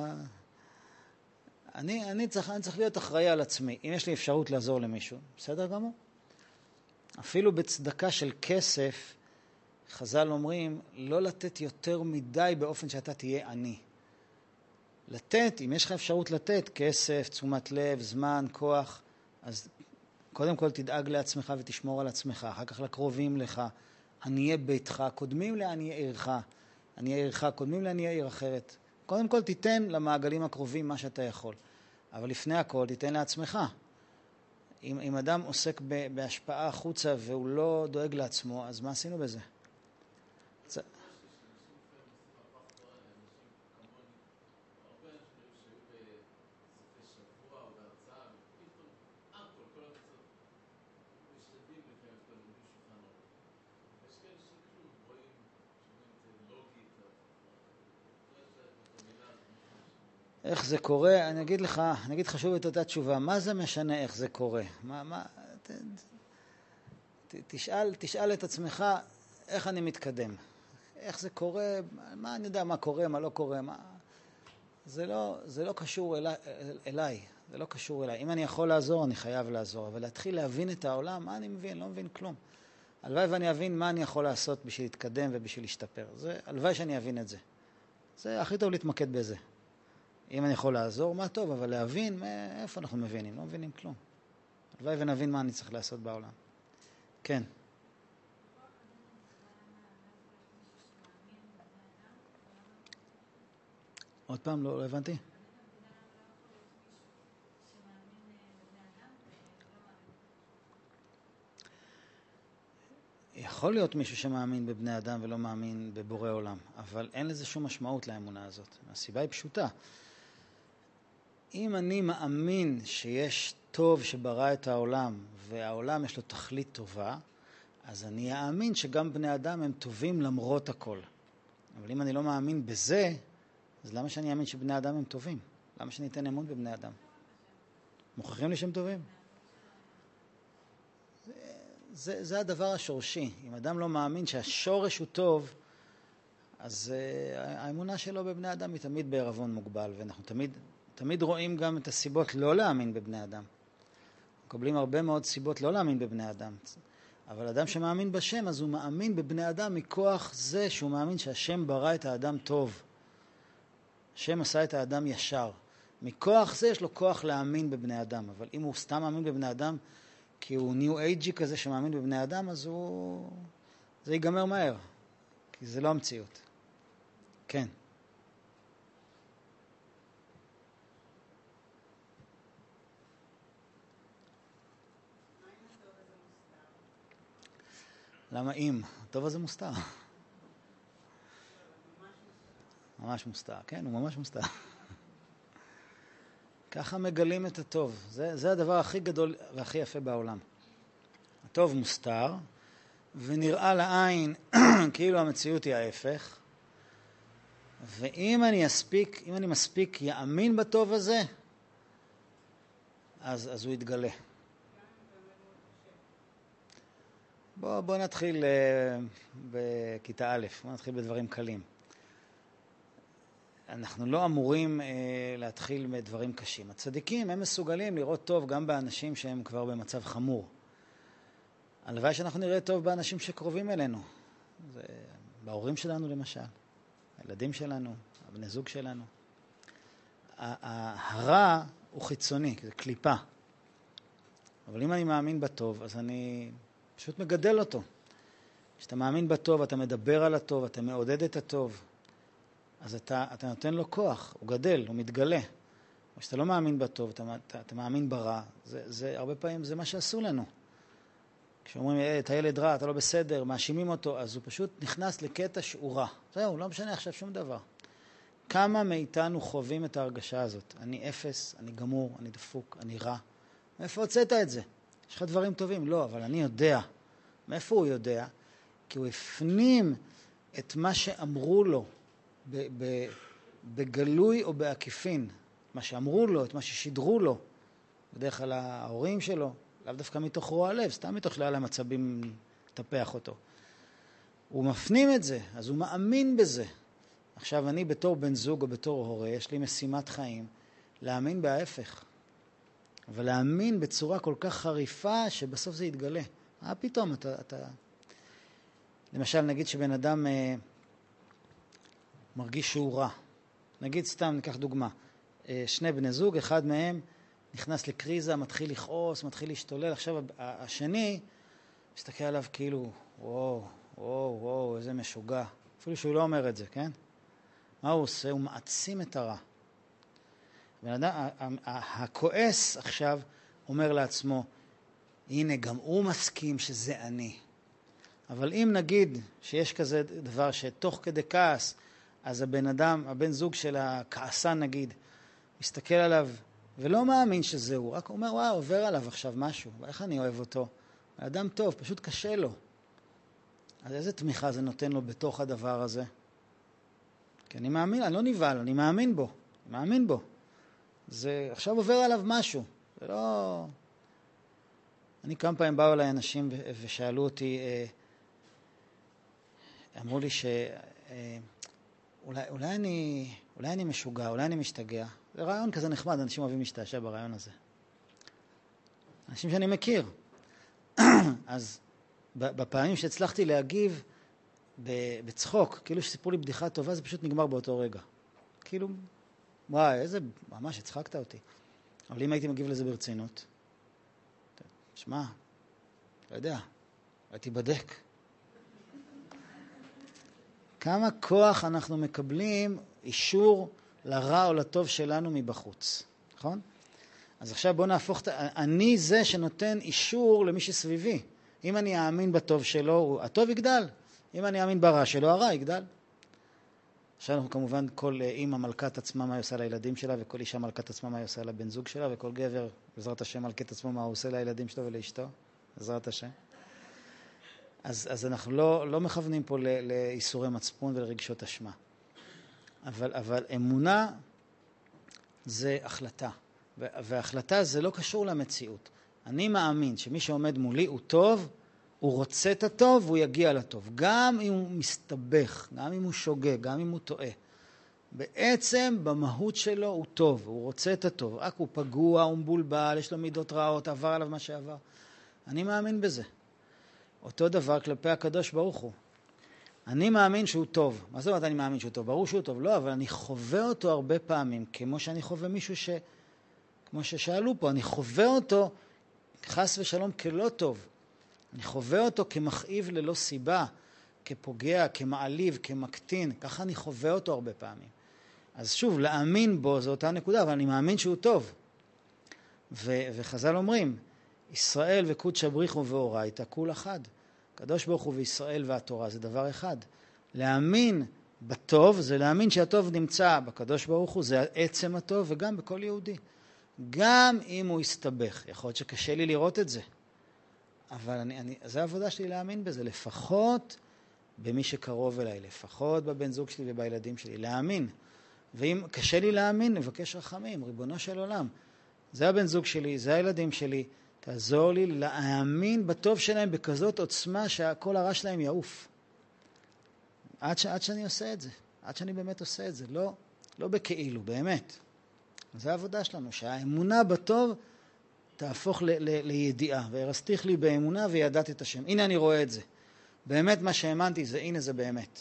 אני צריך להיות אחראי על עצמי. אם יש לי אפשרות לעזור למישהו, בסדר גמור? אפילו בצדקה של כסף, חז"ל אומרים, לא לתת יותר מדי באופן שאתה תהיה עני. לתת, אם יש לך אפשרות לתת, כסף, תשומת לב, זמן, כוח, אז קודם כל תדאג לעצמך ותשמור על עצמך, אחר כך לקרובים לך, עניי ביתך, קודמים לעניי עירך, עניי עירך, קודמים לעניי עיר אחרת. קודם כל תיתן למעגלים הקרובים מה שאתה יכול, אבל לפני הכל תיתן לעצמך. אם אדם עוסק בהשפעה החוצה והוא לא דואג לעצמו, אז מה עשינו בזה? איך זה קורה? אני אגיד לך שוב את אותה תשובה. מה זה משנה איך זה קורה? תשאל את עצמך איך אני מתקדם. איך זה קורה? מה אני יודע מה קורה, מה לא קורה? זה לא קשור אליי. זה לא קשור אליי. אם אני יכול לעזור, אני חייב לעזור. אבל להתחיל להבין את העולם, מה אני מבין? לא מבין כלום. הלוואי ואני אבין מה אני יכול לעשות בשביל להתקדם ובשביל להשתפר. הלוואי שאני אבין את זה. זה הכי טוב להתמקד בזה. אם אני יכול לעזור, מה טוב, אבל להבין איפה אנחנו מבינים, לא מבינים כלום. הלוואי ונבין מה אני צריך לעשות בעולם. כן. עוד פעם, לא הבנתי. יכול להיות מישהו שמאמין בבני אדם ולא מאמין בבורא עולם, אבל אין לזה שום משמעות לאמונה הזאת. הסיבה היא פשוטה. אם אני מאמין שיש טוב שברא את העולם, והעולם יש לו תכלית טובה, אז אני אאמין שגם בני אדם הם טובים למרות הכל. אבל אם אני לא מאמין בזה, אז למה שאני אאמין שבני אדם הם טובים? למה שאני אתן אמון בבני אדם? מוכרחים לי שהם טובים? זה הדבר השורשי. אם אדם לא מאמין שהשורש הוא טוב, אז האמונה שלו בבני אדם היא תמיד בערבון מוגבל, ואנחנו תמיד רואים גם את הסיבות לא להאמין בבני אדם. מקבלים הרבה מאוד סיבות לא להאמין בבני אדם. אבל אדם שמאמין בשם, אז הוא מאמין בבני אדם מכוח זה שהוא מאמין שהשם ברא את האדם טוב. השם עשה את האדם ישר. מכוח זה יש לו כוח להאמין בבני אדם. אבל אם הוא סתם מאמין בבני אדם, כי הוא ניו אייג'י כזה שמאמין בבני אדם, אז זה ייגמר מהר. כי זה לא המציאות. כן. למה אם? הטוב הזה מוסתר. ממש מוסתר. כן, הוא ממש מוסתר. ככה מגלים את הטוב. זה הדבר הכי גדול והכי יפה בעולם. הטוב מוסתר, ונראה לעין כאילו המציאות היא ההפך. ואם אני מספיק יאמין בטוב הזה, אז הוא יתגלה. בוא נתחיל בכיתה א', בוא נתחיל בדברים קלים. אנחנו לא אמורים להתחיל מדברים קשים. הצדיקים הם מסוגלים לראות טוב גם באנשים שהם כבר במצב חמור. הלוואי שאנחנו נראה טוב באנשים שקרובים אלינו. זה בהורים שלנו למשל, הילדים שלנו, הבני זוג שלנו. הרע הוא חיצוני, זה קליפה. אבל אם אני מאמין בטוב, אז אני פשוט מגדל אותו. כשאתה מאמין בטוב, אתה מדבר על הטוב, אתה מעודד את הטוב, אז אתה נותן לו כוח, הוא גדל, הוא מתגלה. או כשאתה לא מאמין בטוב, אתה מאמין ברע, הרבה פעמים זה מה שעשו לנו. כשאומרים, את הילד רע, אתה לא בסדר, מאשימים אותו, אז הוא פשוט נכנס לקטע שהוא רע. זהו, לא משנה עכשיו שום דבר. כמה מאיתנו חווים את ההרגשה הזאת? אני אפס, אני גמור, אני דפוק, אני רע. מאיפה הוצאת את זה? יש לך דברים טובים? לא, אבל אני יודע. מאיפה הוא יודע? כי הוא הפנים את מה שאמרו לו בגלוי או בעקיפין. מה שאמרו לו, את מה ששידרו לו. בדרך כלל ההורים שלו, לאו דווקא מתוך רוע לב, סתם מתוך לילה מצבים לטפח אותו. הוא מפנים את זה, אז הוא מאמין בזה. עכשיו אני בתור בן זוג או בתור הורה, יש לי משימת חיים, להאמין בהפך. אבל להאמין בצורה כל כך חריפה שבסוף זה יתגלה. פתאום אתה... למשל, נגיד שבן אדם מרגיש שהוא רע. נגיד סתם, ניקח דוגמה. שני בני זוג, אחד מהם נכנס לקריזה, מתחיל לכעוס, מתחיל להשתולל. עכשיו השני מסתכל עליו כאילו, וואו, איזה משוגע. אפילו שהוא לא אומר את זה, כן? מה הוא עושה? הוא מעצים את הרע. הכועס עכשיו אומר לעצמו, הנה גם הוא מסכים שזה אני. אבל אם נגיד שיש כזה דבר שתוך כדי כעס, אז הבן זוג של הכעסן נגיד, מסתכל עליו ולא מאמין שזה הוא, רק אומר, וואו, עובר עליו עכשיו משהו, ואיך אני אוהב אותו? האדם טוב, פשוט קשה לו. אז איזה תמיכה זה נותן לו בתוך הדבר הזה? כי אני מאמין, אני לא נבהל, אני מאמין בו. זה עכשיו עובר עליו משהו. זה לא... אני כמה פעמים באו אליי אנשים ושאלו אותי, אמרו לי אולי אני משוגע, אולי אני משתגע. זה רעיון כזה נחמד, אנשים אוהבים להשתעשע ברעיון הזה. אנשים שאני מכיר. אז בפעמים שהצלחתי להגיב בצחוק, כאילו שסיפרו לי בדיחה טובה, זה פשוט נגמר באותו רגע. כאילו, וואי, ממש הצחקת אותי. אבל אם הייתי מגיב לזה ברצינות, שמע, לא יודע, הייתי בדק. כמה כוח אנחנו מקבלים אישור לרע או לטוב שלנו מבחוץ, נכון? אז עכשיו בוא נהפוך, אני זה שנותן אישור למי שסביבי. אם אני אאמין בטוב שלו, הטוב יגדל. אם אני אאמין ברע שלו, הרע יגדל. עכשיו אנחנו כמובן, כל אמא מלכת עצמה מה היא עושה לילדים שלה, וכל אישה מלכת עצמה מה היא עושה לבן זוג שלה, וכל גבר, בעזרת השם, מלכת עצמו מה הוא עושה לילדים שלו ולאשתו, בעזרת השם. אז אנחנו לא מכוונים פה לאיסורי מצפון ולרגשות אשמה. אבל אמונה זה החלטה. וההחלטה זה לא קשור למציאות. אני מאמין שמי שעומד מולי הוא טוב, הוא רוצה את הטוב והוא יגיע לטוב. גם אם הוא מסתבך, גם אם הוא שוגה, גם אם הוא טועה. בעצם במהות שלו הוא טוב, הוא רוצה את הטוב. רק הוא פגוע, הוא מבולבל, יש לו מידות רעות, עבר עליו מה שעבר. אני מאמין בזה. אותו דבר כלפי הקדוש ברוך הוא. אני מאמין שהוא טוב. מה זאת אומרת אני מאמין שהוא טוב? ברור שהוא טוב. לא, אבל אני חווה אותו הרבה פעמים, כמו שאני חווה מישהו כמו ששאלו פה, אני חווה אותו חס ושלום כלא טוב. אני חווה אותו כמכאיב ללא סיבה, כפוגע, כמעליב, כמקטין. ככה אני חווה אותו הרבה פעמים. אז שוב, להאמין בו זו אותה נקודה, אבל אני מאמין שהוא טוב. וחז"ל אומרים, ישראל וקודש בריחו ואורייתא כול אחד. הקדוש ברוך הוא וישראל והתורה זה דבר אחד. להאמין בטוב זה להאמין שהטוב נמצא בקדוש ברוך הוא, זה עצם הטוב וגם בכל יהודי. גם אם הוא יסתבך, יכול להיות שקשה לי לראות את זה. אבל זה העבודה שלי להאמין בזה, לפחות במי שקרוב אליי, לפחות בבן זוג שלי ובילדים שלי, להאמין. ואם קשה לי להאמין, נבקש רחמים, ריבונו של עולם. זה הבן זוג שלי, זה הילדים שלי, תעזור לי להאמין בטוב שלהם בכזאת עוצמה שהכל הרע שלהם יעוף. עד שאני עושה את זה, עד שאני באמת עושה את זה, לא בכאילו, באמת. זו העבודה שלנו, שהאמונה בטוב תהפוך לידיעה, והרסתיך לי באמונה וידעתי את השם. הנה אני רואה את זה. באמת מה שהאמנתי זה, הנה זה באמת.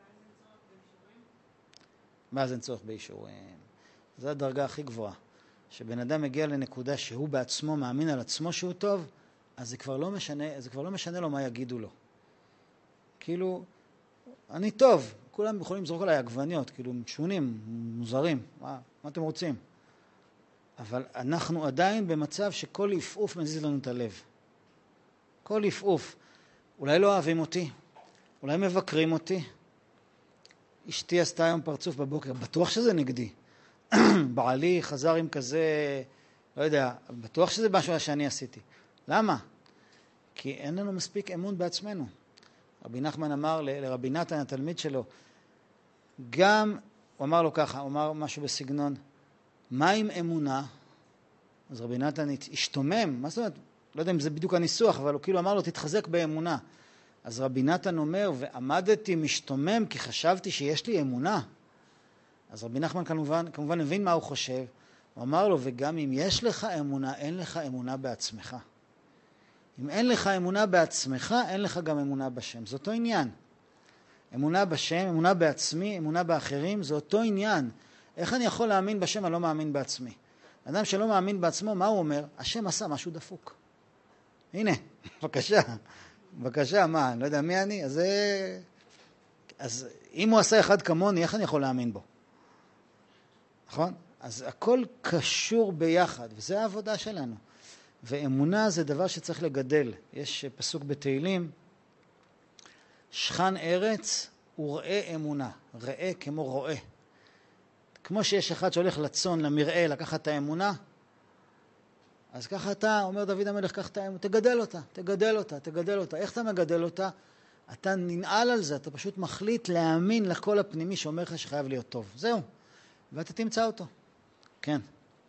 מה זה צורך באישורים? זו הדרגה הכי גבוהה. שבן אדם מגיע לנקודה שהוא בעצמו מאמין על עצמו שהוא טוב, אז זה כבר לא משנה לו מה יגידו לו. כאילו, אני טוב, כולם יכולים לזרוק עליי עגבניות, כאילו משונים, מוזרים, מה אתם רוצים? אבל אנחנו עדיין במצב שכל יפעוף מזיז לנו את הלב. כל יפעוף. אולי לא אוהבים אותי, אולי מבקרים אותי. אשתי עשתה היום פרצוף בבוקר, בטוח שזה נגדי. בעלי חזר עם כזה, לא יודע, בטוח שזה משהו שאני עשיתי. למה? כי אין לנו מספיק אמון בעצמנו. רבי נחמן אמר לרבי נתן, התלמיד שלו, גם, הוא אמר לו ככה, הוא אמר משהו בסגנון, מה עם אמונה? אז רבי נתן השתומם, מה זאת אומרת? לא יודע אם זה בדיוק הניסוח, אבל הוא כאילו אמר לו, תתחזק באמונה. אז רבי נתן אומר, ועמדתי משתומם כי חשבתי שיש לי אמונה. אז רבי נחמן כמובן הבין מה הוא חושב. הוא אמר לו, וגם אם יש לך אמונה, אין לך אמונה בעצמך. אם אין לך אמונה בעצמך, אין לך גם אמונה בשם. זה אותו עניין. אמונה בשם, אמונה בעצמי, אמונה באחרים, זה אותו עניין. איך אני יכול להאמין בשם, אני לא מאמין בעצמי. אדם שלא מאמין בעצמו, מה הוא אומר? השם עשה משהו דפוק. הנה, בבקשה, מה, אני לא יודע מי אני? אז אם הוא עשה אחד כמוני, איך אני יכול להאמין בו? נכון? אז הכל קשור ביחד, וזה העבודה שלנו. ואמונה זה דבר שצריך לגדל. יש פסוק בתהילים, שכן ארץ וראה אמונה. ראה כמו רואה. כמו שיש אחד שהולך לצון, למראה, לקחת את האמונה, אז ככה אתה, אומר דוד המלך, קח את האמונה, תגדל אותה. איך אתה מגדל אותה? אתה ננעל על זה, אתה פשוט מחליט להאמין לקול הפנימי שאומר לך שחייב להיות טוב. זהו. ואתה תמצא אותו. כן.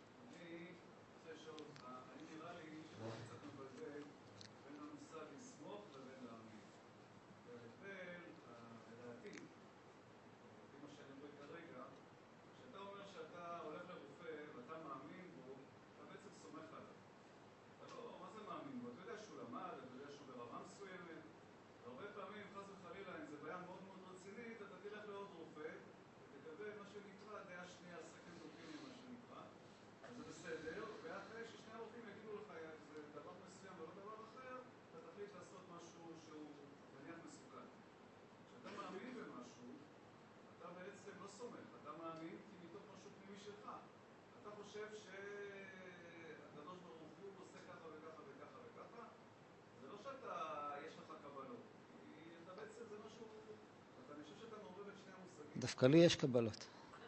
דווקא לי יש קבלות.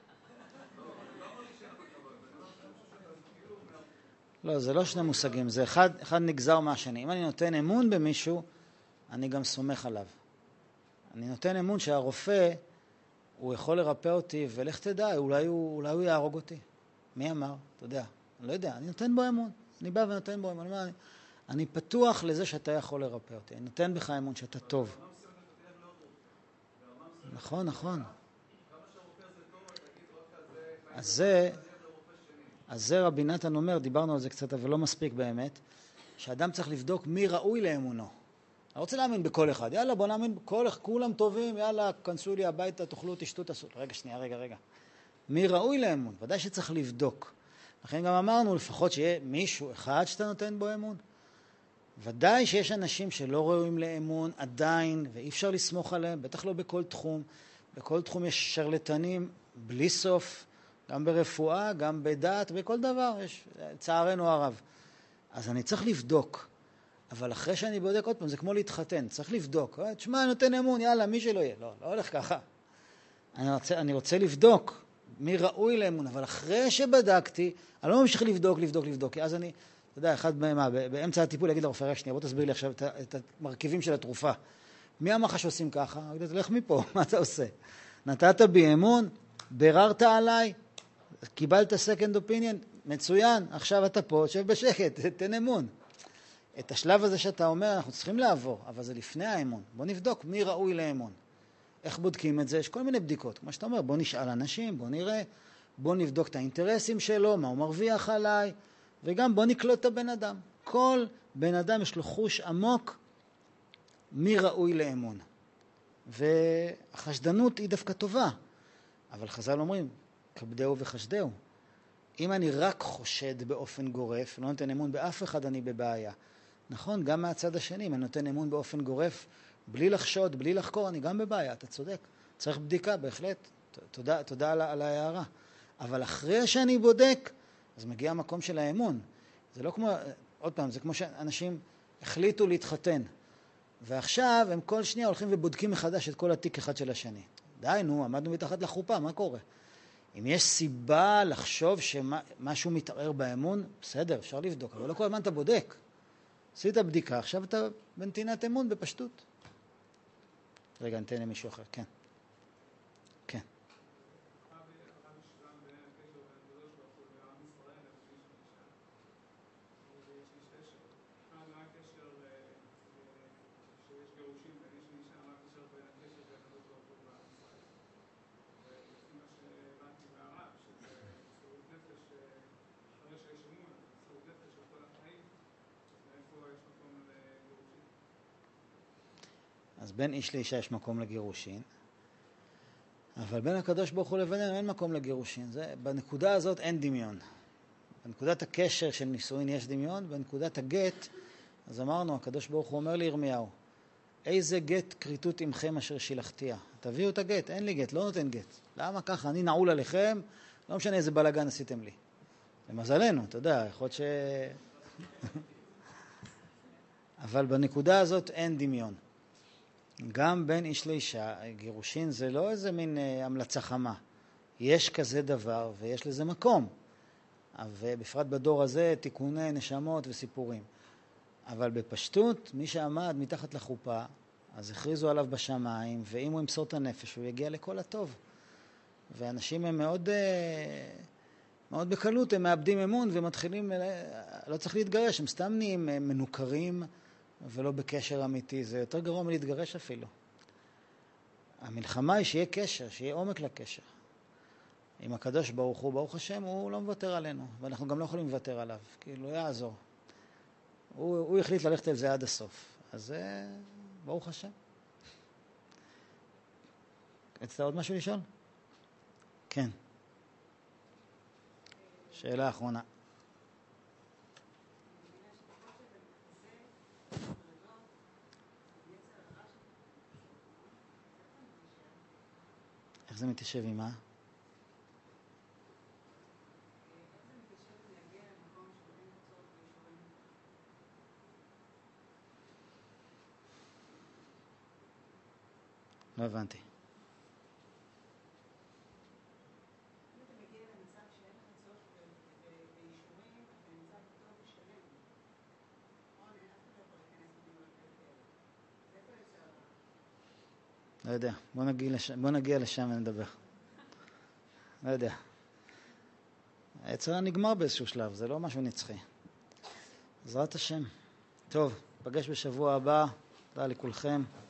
לא, זה לא שני מושגים, זה אחד נגזר מהשני. אם אני נותן אמון במישהו, אני גם סומך עליו. אני נותן אמון שהרופא, הוא יכול לרפא אותי, ולך תדע, אולי הוא יהרוג אותי. מי אמר? אתה יודע. אני לא יודע, אני נותן בו אמון. אני בא ונותן בו אמון. אני פתוח לזה שאתה יכול לרפא אותי. אני נותן בך אמון שאתה טוב. נכון. אז זה רבי נתן אומר, דיברנו על זה קצת, אבל לא מספיק באמת, שאדם צריך לבדוק מי ראוי לאמונו. אני רוצה להאמין בכל אחד. יאללה, בוא נאמין, כולם טובים, יאללה, כנסו לי הביתה, תאכלו, תשתו, תעשו. רגע. מי ראוי לאמון? ודאי שצריך לבדוק. לכן גם אמרנו, לפחות שיהיה מישהו אחד שאתה נותן בו אמון. ודאי שיש אנשים שלא ראויים לאמון עדיין, ואי אפשר לסמוך עליהם, בטח לא בכל תחום. בכל תחום יש שרלטנים בלי סוף, גם ברפואה, גם בדת, בכל דבר, יש צערנו הרב. אז אני צריך לבדוק. אבל אחרי שאני בודק עוד פעם, זה כמו להתחתן, צריך לבדוק. תשמע, אני נותן אמון, יאללה, מי שלא יהיה. לא הולך ככה. אני רוצה לבדוק מי ראוי לאמון, אבל אחרי שבדקתי, אני לא ממשיך לבדוק. כי אז אני, אתה יודע, אחד באמצע הטיפול יגיד לרופא, שנייה, בוא תסביר לי עכשיו את המרכיבים של התרופה. מי אמר לך שעושים ככה? אני אגיד, לך מפה, מה אתה עושה? נתת בי אמון, בררת עליי, קיבלת second opinion, מצוין, עכשיו אתה פה, שב בשקט, תן אמון. את השלב הזה שאתה אומר, אנחנו צריכים לעבור, אבל זה לפני האמון. בוא נבדוק מי ראוי לאמון. איך בודקים את זה? יש כל מיני בדיקות. כמו שאתה אומר, בוא נשאל אנשים, בוא נראה, בוא נבדוק את האינטרסים שלו, מה הוא מרוויח עליי, וגם בוא נקלוט את הבן אדם. כל בן אדם יש לו חוש עמוק מי ראוי לאמון. והחשדנות היא דווקא טובה. אבל חז"ל אומרים, כבדהו וחשדהו. אם אני רק חושד באופן גורף, לא נותן אמון באף אחד, אני בבעיה. נכון, גם מהצד השני, אם אני נותן אמון באופן גורף, בלי לחשוד, בלי לחקור, אני גם בבעיה, אתה צודק. צריך בדיקה, בהחלט. תודה על ההערה. אבל אחרי שאני בודק, אז מגיע המקום של האמון. זה לא כמו, עוד פעם, זה כמו שאנשים החליטו להתחתן. ועכשיו הם כל שנייה הולכים ובודקים מחדש את כל התיק אחד של השני. די, נו, עמדנו מתחת לחופה, מה קורה? אם יש סיבה לחשוב שמשהו מתערער באמון, בסדר, אפשר לבדוק, אבל לא כל הזמן אתה בודק. עשית בדיקה, עכשיו אתה בנתינת אמון בפשטות. רגע, נתן למישהו אחר, כן. כן. אז בין איש לאישה יש מקום לגירושין, אבל בין הקדוש ברוך הוא לבינינו אין מקום לגירושין. בנקודה הזאת אין דמיון. בנקודת הקשר של נישואין יש דמיון, בנקודת הגט, אז אמרנו, הקדוש ברוך הוא אומר לירמיהו, איזה גט כריתות עמכם אשר שילחתיה. תביאו את הגט, אין לי גט, לא נותן גט. למה ככה? אני נעול עליכם, לא משנה איזה בלגן עשיתם לי. למזלנו, אתה יודע, יכול להיות ש... אבל בנקודה הזאת אין דמיון. גם בין איש לאישה, גירושין זה לא איזה מין המלצה חמה. יש כזה דבר ויש לזה מקום. ובפרט בדור הזה תיקוני נשמות וסיפורים. אבל בפשטות, מי שעמד מתחת לחופה, אז הכריזו עליו בשמיים, ואם הוא ימסור את הנפש, הוא יגיע לכל הטוב. ואנשים הם מאוד, מאוד בקלות, הם מאבדים אמון ומתחילים, לא צריך להתגרש, הם סתם נהיים מנוכרים, ולא בקשר אמיתי, זה יותר גרוע מלהתגרש אפילו. המלחמה היא שיהיה קשר, שיהיה עומק לקשר. עם הקדוש ברוך הוא, ברוך השם, הוא לא מוותר עלינו, ואנחנו גם לא יכולים לוותר עליו, כי לא יעזור. הוא החליט ללכת על זה עד הסוף, אז ברוך השם. רצית עוד משהו לשאול? כן. שאלה אחרונה. איך זה מתיישב עם מה? לא הבנתי. לא יודע, בוא נגיע לשם ונדבר. לא יודע. היצרה נגמר באיזשהו שלב, זה לא משהו נצחי. בעזרת השם. טוב, פגש בשבוע הבא, תודה לכולכם.